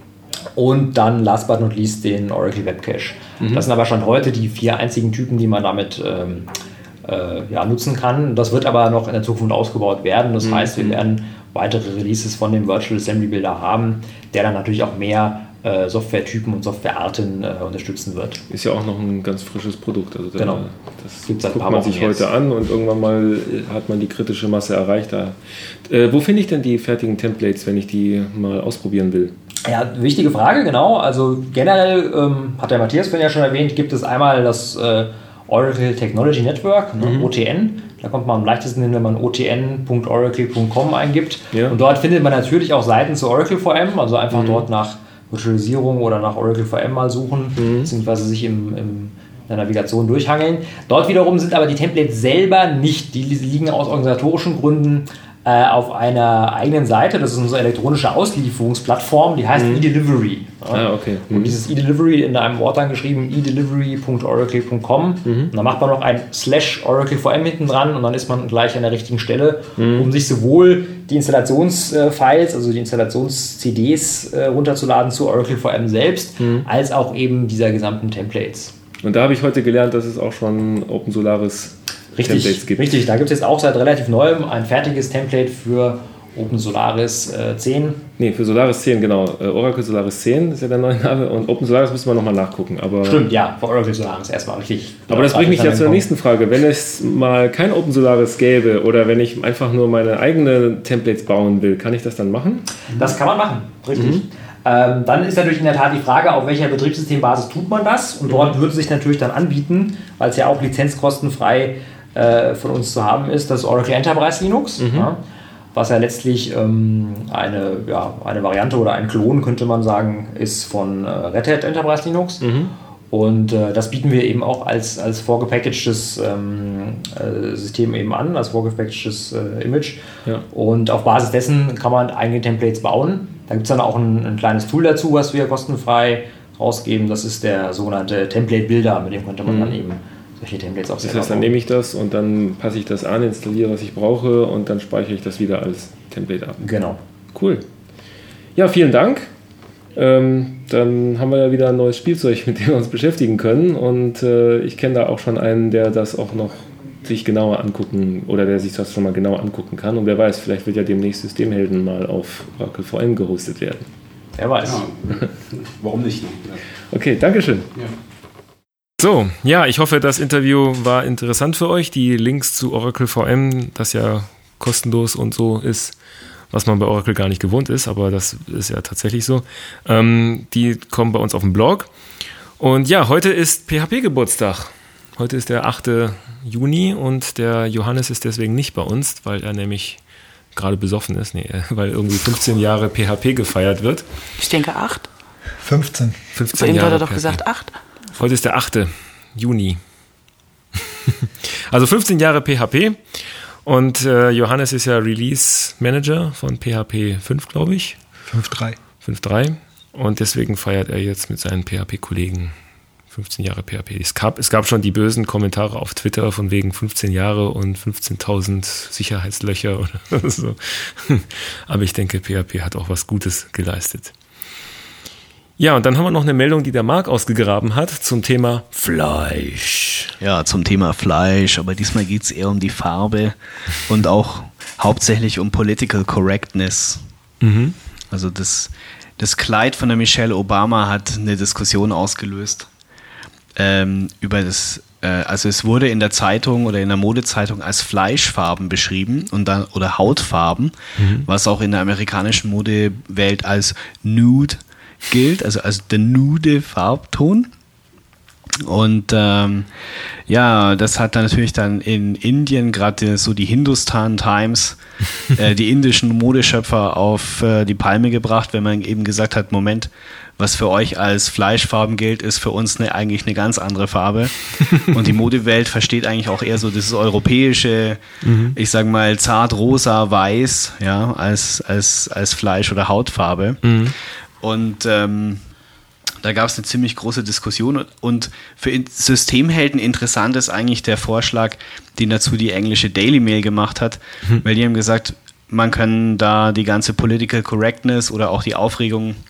Und dann, last but not least, den Oracle Web Cache. Mhm. Das sind aber schon heute die vier einzigen Typen, die man damit ähm, äh, ja, nutzen kann. Das wird aber noch in der Zukunft ausgebaut werden. Das mhm. heißt, wir werden weitere Releases von dem Virtual Assembly Builder haben, der dann natürlich auch mehr äh, Softwaretypen und Softwarearten äh, unterstützen wird. Ist ja auch noch ein ganz frisches Produkt. Also da, genau. Das Gibt's seit guckt ein paar man Wochen sich jetzt. heute an und irgendwann mal hat man die kritische Masse erreicht. Da. Äh, wo finde ich denn die fertigen Templates, wenn ich die mal ausprobieren will? Ja, wichtige Frage, genau. Also generell, ähm, hat der Matthias vorhin ja schon erwähnt, gibt es einmal das äh, Oracle Technology Network, ne, mhm. O T N. Da kommt man am leichtesten hin, wenn man o t n punkt oracle punkt com eingibt. Ja. Und dort findet man natürlich auch Seiten zu Oracle V M, also einfach mhm. dort nach Virtualisierung oder nach Oracle V M mal suchen, mhm. beziehungsweise sich im, im, in der Navigation durchhangeln. Dort wiederum sind aber die Templates selber nicht, die liegen aus organisatorischen Gründen äh, auf einer eigenen Seite. Das ist unsere elektronische Auslieferungsplattform, die heißt mhm. eDelivery. Ja. Ah, okay. Mhm. Und dieses eDelivery in einem Wort dann geschrieben, e delivery punkt oracle punkt com. Mhm. Und dann macht man noch ein slash Oracle V M hinten dran und dann ist man gleich an der richtigen Stelle, mhm. um sich sowohl die Installationsfiles, also die Installations-C Ds äh, runterzuladen zu Oracle V M selbst, mhm. als auch eben dieser gesamten Templates. Und da habe ich heute gelernt, dass es auch schon Open Solaris richtig, Templates gibt. Richtig, da gibt es jetzt auch seit relativ neuem ein fertiges Template für Open Solaris äh, zehn. Nee, für Solaris zehn, genau. Äh, Oracle Solaris zehn ist ja der neue Name und Open Solaris müssen wir nochmal nachgucken. Aber Stimmt, ja, für Oracle Solaris erstmal richtig. Aber das bringt mich ja zur nächsten Frage. Wenn es mal kein Open Solaris gäbe oder wenn ich einfach nur meine eigenen Templates bauen will, kann ich das dann machen? Das kann man machen, richtig. Mhm. Ähm, dann ist natürlich in der Tat die Frage, auf welcher Betriebssystembasis tut man das? Und dort würde sich natürlich dann anbieten, weil es ja auch lizenzkostenfrei äh, von uns zu haben ist, das Oracle Enterprise Linux, mhm. ja, was ja letztlich ähm, eine, ja, eine Variante oder ein Klon, könnte man sagen, ist von äh, Red Hat Enterprise Linux. Mhm. Und äh, das bieten wir eben auch als, als vorgepackagtes ähm, äh, System eben an, als vorgepackagtes äh, Image. Ja. Und auf Basis dessen kann man eigene Templates bauen. Da gibt es dann auch ein, ein kleines Tool dazu, was wir kostenfrei rausgeben. Das ist der sogenannte Template Builder, mit dem könnte man mhm. dann eben solche Templates auch selber Das heißt, dann bauen. nehme ich das und dann passe ich das an, installiere, was ich brauche und dann speichere ich das wieder als Template ab. Genau. Cool. Ja, vielen Dank. Ähm, dann haben wir ja wieder ein neues Spielzeug, mit dem wir uns beschäftigen können. Und äh, ich kenne da auch schon einen, der das auch noch sich genauer angucken oder der sich das schon mal genauer angucken kann. Und wer weiß, vielleicht wird ja demnächst Systemhelden mal auf Oracle V M gehostet werden. Wer weiß. Ja. Warum nicht? Ne? Ja. Okay, Dankeschön. Ja. So, ja, ich hoffe, das Interview war interessant für euch. Die Links zu Oracle V M, das ja kostenlos und so ist, was man bei Oracle gar nicht gewohnt ist, aber das ist ja tatsächlich so. Ähm, die kommen bei uns auf dem Blog. Und ja, heute ist P H P-Geburtstag. Heute ist der achte Juni und der Johannes ist deswegen nicht bei uns, weil er nämlich gerade besoffen ist, nee, weil irgendwie fünfzehn Jahre P H P gefeiert wird. Ich denke acht. fünfzehn. fünfzehn Bei ihm Jahre hat er doch P H P. gesagt acht. Heute ist der achte Juni. Also fünfzehn Jahre P H P. Und äh, Johannes ist ja Release Manager von P H P fünf, glaube ich. fünf Punkt drei. fünf Punkt drei. Und deswegen feiert er jetzt mit seinen P H P-Kollegen fünfzehn Jahre P H P. Es gab, es gab schon die bösen Kommentare auf Twitter von wegen fünfzehn Jahre und fünfzehntausend Sicherheitslöcher oder so. Aber ich denke, P H P hat auch was Gutes geleistet. Ja, und dann haben wir noch eine Meldung, die der Marc ausgegraben hat zum Thema Fleisch. Ja, zum Thema Fleisch, aber diesmal geht es eher um die Farbe und auch hauptsächlich um Political Correctness. Mhm. Also das, das Kleid von der Michelle Obama hat eine Diskussion ausgelöst ähm, über das, äh, also es wurde in der Zeitung oder in der Modezeitung als Fleischfarben beschrieben und dann oder Hautfarben, mhm. was auch in der amerikanischen Modewelt als Nude gilt, also als der nude Farbton. Und ähm, ja, das hat dann natürlich dann in Indien gerade so die Hindustan Times, äh, die indischen Modeschöpfer auf äh, die Palme gebracht, wenn man eben gesagt hat, Moment, was für euch als Fleischfarben gilt, ist für uns eine, eigentlich eine ganz andere Farbe. Und die Modewelt versteht eigentlich auch eher so das europäische, mhm. ich sag mal zart rosa weiß, ja, als, als, als Fleisch- oder Hautfarbe. Mhm. Und ähm, da gab es eine ziemlich große Diskussion und für Systemhelden interessant ist eigentlich der Vorschlag, den dazu die englische Daily Mail gemacht hat, mhm. weil die haben gesagt, man kann da die ganze Political Correctness oder auch die Aufregung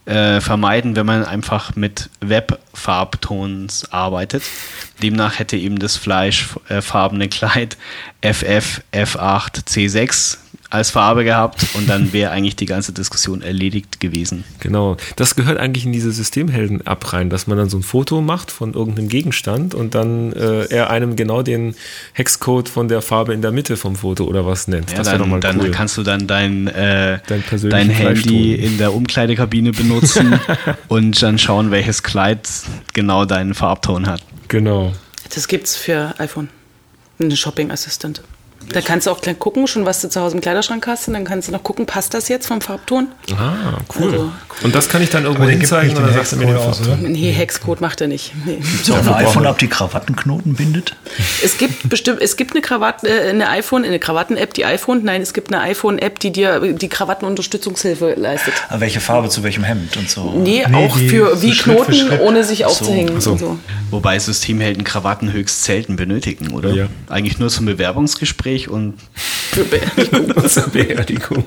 äh, vermeiden, wenn man einfach mit Webfarbtons arbeitet. Demnach hätte eben das fleischfarbene Kleid F F F acht C sechs als Farbe gehabt und dann wäre eigentlich die ganze Diskussion erledigt gewesen. Genau, das gehört eigentlich in diese Systemhelden-App rein, dass man dann so ein Foto macht von irgendeinem Gegenstand und dann äh, er einem genau den Hexcode von der Farbe in der Mitte vom Foto oder was nennt. Ja, das dann, doch mal dann cool. kannst du dann dein, äh, dein, dein Handy in der Umkleidekabine benutzen und dann schauen, welches Kleid genau deinen Farbton hat. Genau. Das gibt's für iPhone. Eine Shopping Assistant. Da kannst du auch gleich gucken, schon was du zu Hause im Kleiderschrank hast und dann kannst du noch gucken, passt das jetzt vom Farbton? Ah, cool. Also, und das kann ich dann irgendwo Aber der gibt hinzeigen nicht oder den sagst du mir den Hexcode aus, Farbton? nee, Hexcode macht er nicht. Nee. Ist auch ein iPhone-App, die Krawattenknoten bindet? Es gibt bestimmt, es gibt eine Krawatte, äh, eine iPhone, eine Krawatten-App, die iPhone, nein, es gibt eine iPhone-App, die dir die Krawattenunterstützungshilfe leistet. Aber welche Farbe zu welchem Hemd und so? Nee, Nee, auch die für so wie Schritt für Knoten, Schritt. ohne sich aufzuhängen. so. Und so. Wobei Systemhelden Krawatten höchst selten benötigen, oder? Ja. Eigentlich nur zum Bewerbungsgespräch und Für Beerdigung. Zur Beerdigung.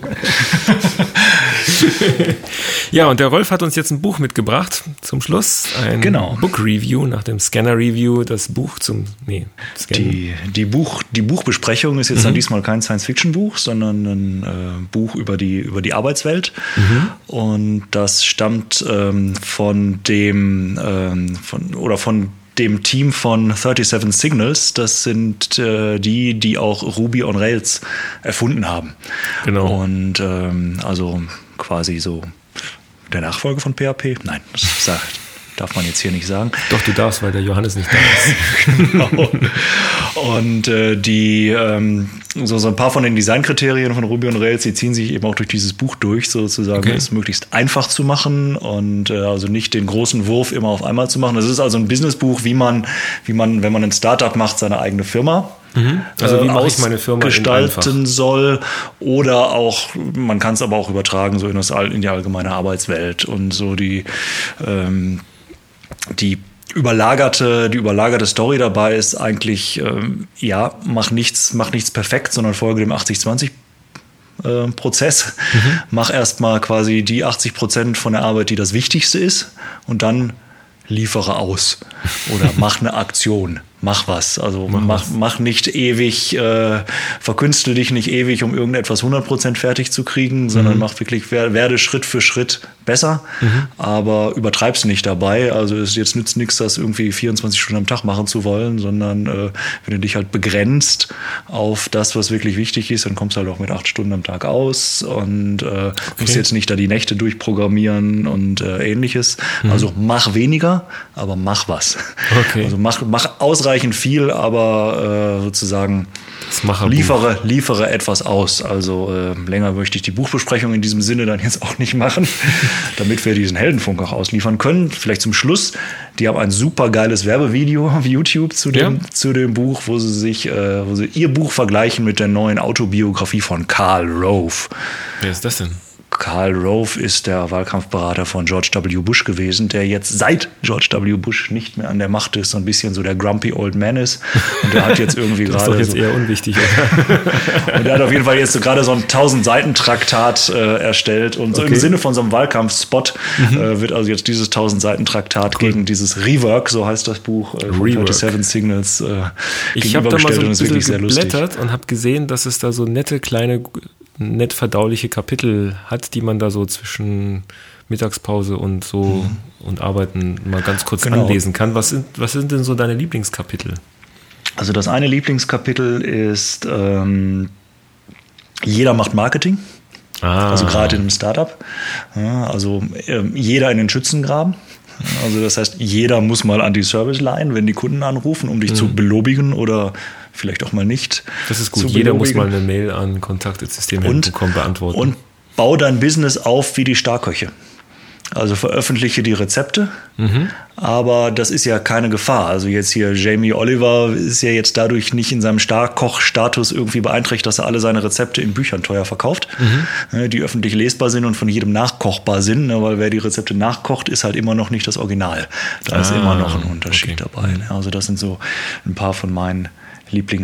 Ja, und der Rolf hat uns jetzt ein Buch mitgebracht zum Schluss. Ein Genau. Book Review nach dem Scanner Review, das Buch zum, nee, Scannen. Die, die, Buch, die Buchbesprechung ist jetzt dann diesmal kein Science-Fiction-Buch, sondern ein äh, Buch über die, über die Arbeitswelt. Und das stammt ähm, von dem ähm, von, oder von dem Team von siebenunddreißig Signals. Das sind äh, die, die auch Ruby on Rails erfunden haben. Genau. Und ähm, also quasi so der Nachfolger von P H P. Nein, das sagt, darf man jetzt hier nicht sagen. Doch, du darfst, weil der Johannes nicht da ist. Genau. Und äh, die ähm, so, so ein paar von den Designkriterien von Ruby on Rails, die ziehen sich eben auch durch dieses Buch durch, sozusagen Okay. es möglichst einfach zu machen und äh, also nicht den großen Wurf immer auf einmal zu machen. Das ist also ein Businessbuch, wie man, wie man, wenn man ein Startup macht, seine eigene Firma Also wie äh, mache ich meine Firma in gestalten einfach? soll oder auch, man kann es aber auch übertragen so in, das, All- in die allgemeine Arbeitswelt und so die ähm, die überlagerte, die überlagerte Story dabei ist eigentlich, ähm, ja, mach nichts, mach nichts perfekt, sondern folge dem achtzig zwanzig äh, Prozess. Mhm. Mach erstmal quasi die achtzig Prozent von der Arbeit, die das Wichtigste ist und dann liefere aus oder mach eine Aktion. Mach was. Also mach, mach, mach nicht ewig, äh, verkünstel dich nicht ewig, um irgendetwas hundert Prozent fertig zu kriegen, sondern mhm. mach wirklich, werde Schritt für Schritt besser, mhm. aber übertreib's nicht dabei. Also es jetzt nützt nichts, das irgendwie vierundzwanzig Stunden am Tag machen zu wollen, sondern äh, wenn du dich halt begrenzt auf das, was wirklich wichtig ist, dann kommst du halt auch mit acht Stunden am Tag aus und äh, okay. musst jetzt nicht da die Nächte durchprogrammieren und äh, ähnliches. Mhm. Also mach weniger, aber mach was. Okay. Also mach, mach ausreichend viel, aber äh, sozusagen liefere, liefere etwas aus. Also äh, länger möchte ich die Buchbesprechung in diesem Sinne dann jetzt auch nicht machen, damit wir diesen Heldenfunk auch ausliefern können. Vielleicht zum Schluss, die haben ein super geiles Werbevideo auf YouTube zu dem, ja. zu dem Buch, wo sie sich, äh, wo sie ihr Buch vergleichen mit der neuen Autobiografie von Karl Rove. Wer ist das denn? Karl Rove ist der Wahlkampfberater von George W. Bush gewesen, der jetzt seit George W. Bush nicht mehr an der Macht ist, so ein bisschen so der grumpy old man ist. Und der hat jetzt irgendwie gerade. Das ist doch jetzt so, eher unwichtig, oder? Und der hat auf jeden Fall jetzt so gerade so ein tausend-Seiten-Traktat äh, erstellt. Und so okay. im Sinne von so einem Wahlkampfspot mhm. äh, wird also jetzt dieses tausend-Seiten-Traktat cool. gegen dieses Rework, so heißt das Buch, äh, von siebenunddreißig Signals äh, ich habe da mal so ein bisschen geblättert lustig. und habe gesehen, dass es da so nette kleine nett verdauliche Kapitel hat, die man da so zwischen Mittagspause und so mhm. und Arbeiten mal ganz kurz genau. anlesen kann. Was sind, was sind denn so deine Lieblingskapitel? Also das eine Lieblingskapitel ist ähm, Jeder macht Marketing. Ah. Also gerade in einem Startup. Ja, also äh, jeder in den Schützengraben. Also das heißt, jeder muss mal an die Service-Line, wenn die Kunden anrufen, um dich mhm. zu belobigen oder vielleicht auch mal nicht. Das ist gut. Jeder muss mal eine Mail an kontakt punkt systemhelden punkt com beantworten. Und bau dein Business auf wie die Starköche. Also veröffentliche die Rezepte, mhm. aber das ist ja keine Gefahr. Also jetzt hier Jamie Oliver ist ja jetzt dadurch nicht in seinem Starkoch-Status irgendwie beeinträchtigt, dass er alle seine Rezepte in Büchern teuer verkauft, mhm. die öffentlich lesbar sind und von jedem nachkochbar sind, weil wer die Rezepte nachkocht, ist halt immer noch nicht das Original. Da ah, ist immer noch ein Unterschied okay. dabei. Also das sind so ein paar von meinen Lieblingsthemen.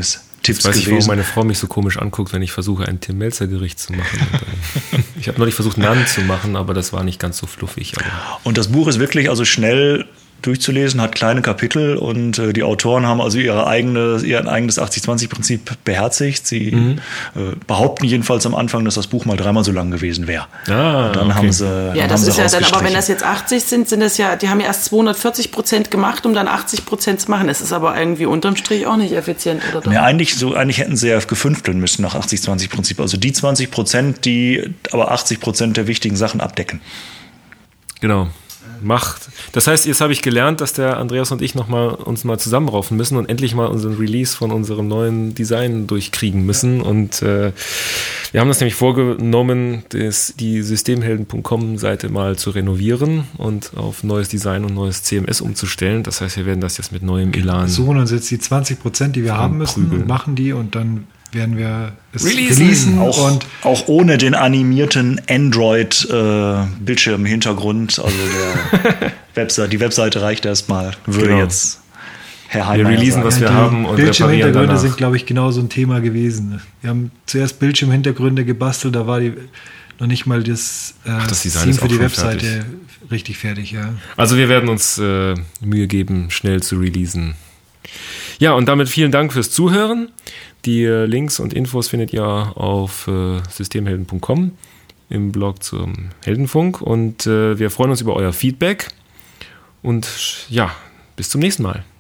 Tipps Jetzt weiß gewesen. ich, warum meine Frau mich so komisch anguckt, wenn ich versuche, ein Tim Melzer-Gericht zu machen. Und, äh, ich habe neulich versucht, Naan zu machen, aber das war nicht ganz so fluffig. Aber Und das Buch ist wirklich also schnell durchzulesen, hat kleine Kapitel und äh, die Autoren haben also ihre eigene, ihr eigenes achtzig zwanzig Prinzip beherzigt. Sie mhm. äh, behaupten jedenfalls am Anfang, dass das Buch mal dreimal so lang gewesen wäre. Ah, dann okay. haben sie Ja, dann das haben ist sie ja dann, aber wenn rausgestrichen. das jetzt achtzig sind, sind das ja, die haben ja erst zweihundertvierzig Prozent gemacht, um dann achtzig Prozent zu machen. Das ist aber irgendwie unterm Strich auch nicht effizient, oder doch? Ja, eigentlich, so, eigentlich hätten sie ja gefünfteln müssen nach achtzig zwanzig Prinzip. Also die zwanzig Prozent, die aber achtzig Prozent der wichtigen Sachen abdecken. Genau. Macht. Das heißt, jetzt habe ich gelernt, dass der Andreas und ich noch mal, uns mal zusammenraufen müssen und endlich mal unseren Release von unserem neuen Design durchkriegen müssen. Und äh, wir haben das nämlich vorgenommen, das, die systemhelden punkt com Seite mal zu renovieren und auf neues Design und neues C M S umzustellen. Das heißt, wir werden das jetzt mit neuem Elan Wir suchen uns jetzt die zwanzig Prozent, die wir haben müssen, prügeln. und machen die, und dann werden wir es Releasen. releasen. Auch, Und auch ohne den animierten Android-Bildschirm-Hintergrund. Also der Website, die Webseite reicht erstmal. Würde Genau. jetzt Herr Wir Heimer releasen, was ja, wir die haben, und reparieren Bildschirmhintergründe danach. sind, glaube ich, genau so ein Thema gewesen. Wir haben zuerst Bildschirmhintergründe gebastelt, da war die noch nicht mal das, äh, Ach, das Design Theme ist für auch die schon Webseite fertig. richtig fertig, ja. Also wir werden uns äh, Mühe geben, schnell zu releasen. Ja, und damit vielen Dank fürs Zuhören. Die äh, Links und Infos findet ihr auf äh, systemhelden punkt com im Blog zum Heldenfunk. Und äh, wir freuen uns über euer Feedback. Und ja, bis zum nächsten Mal.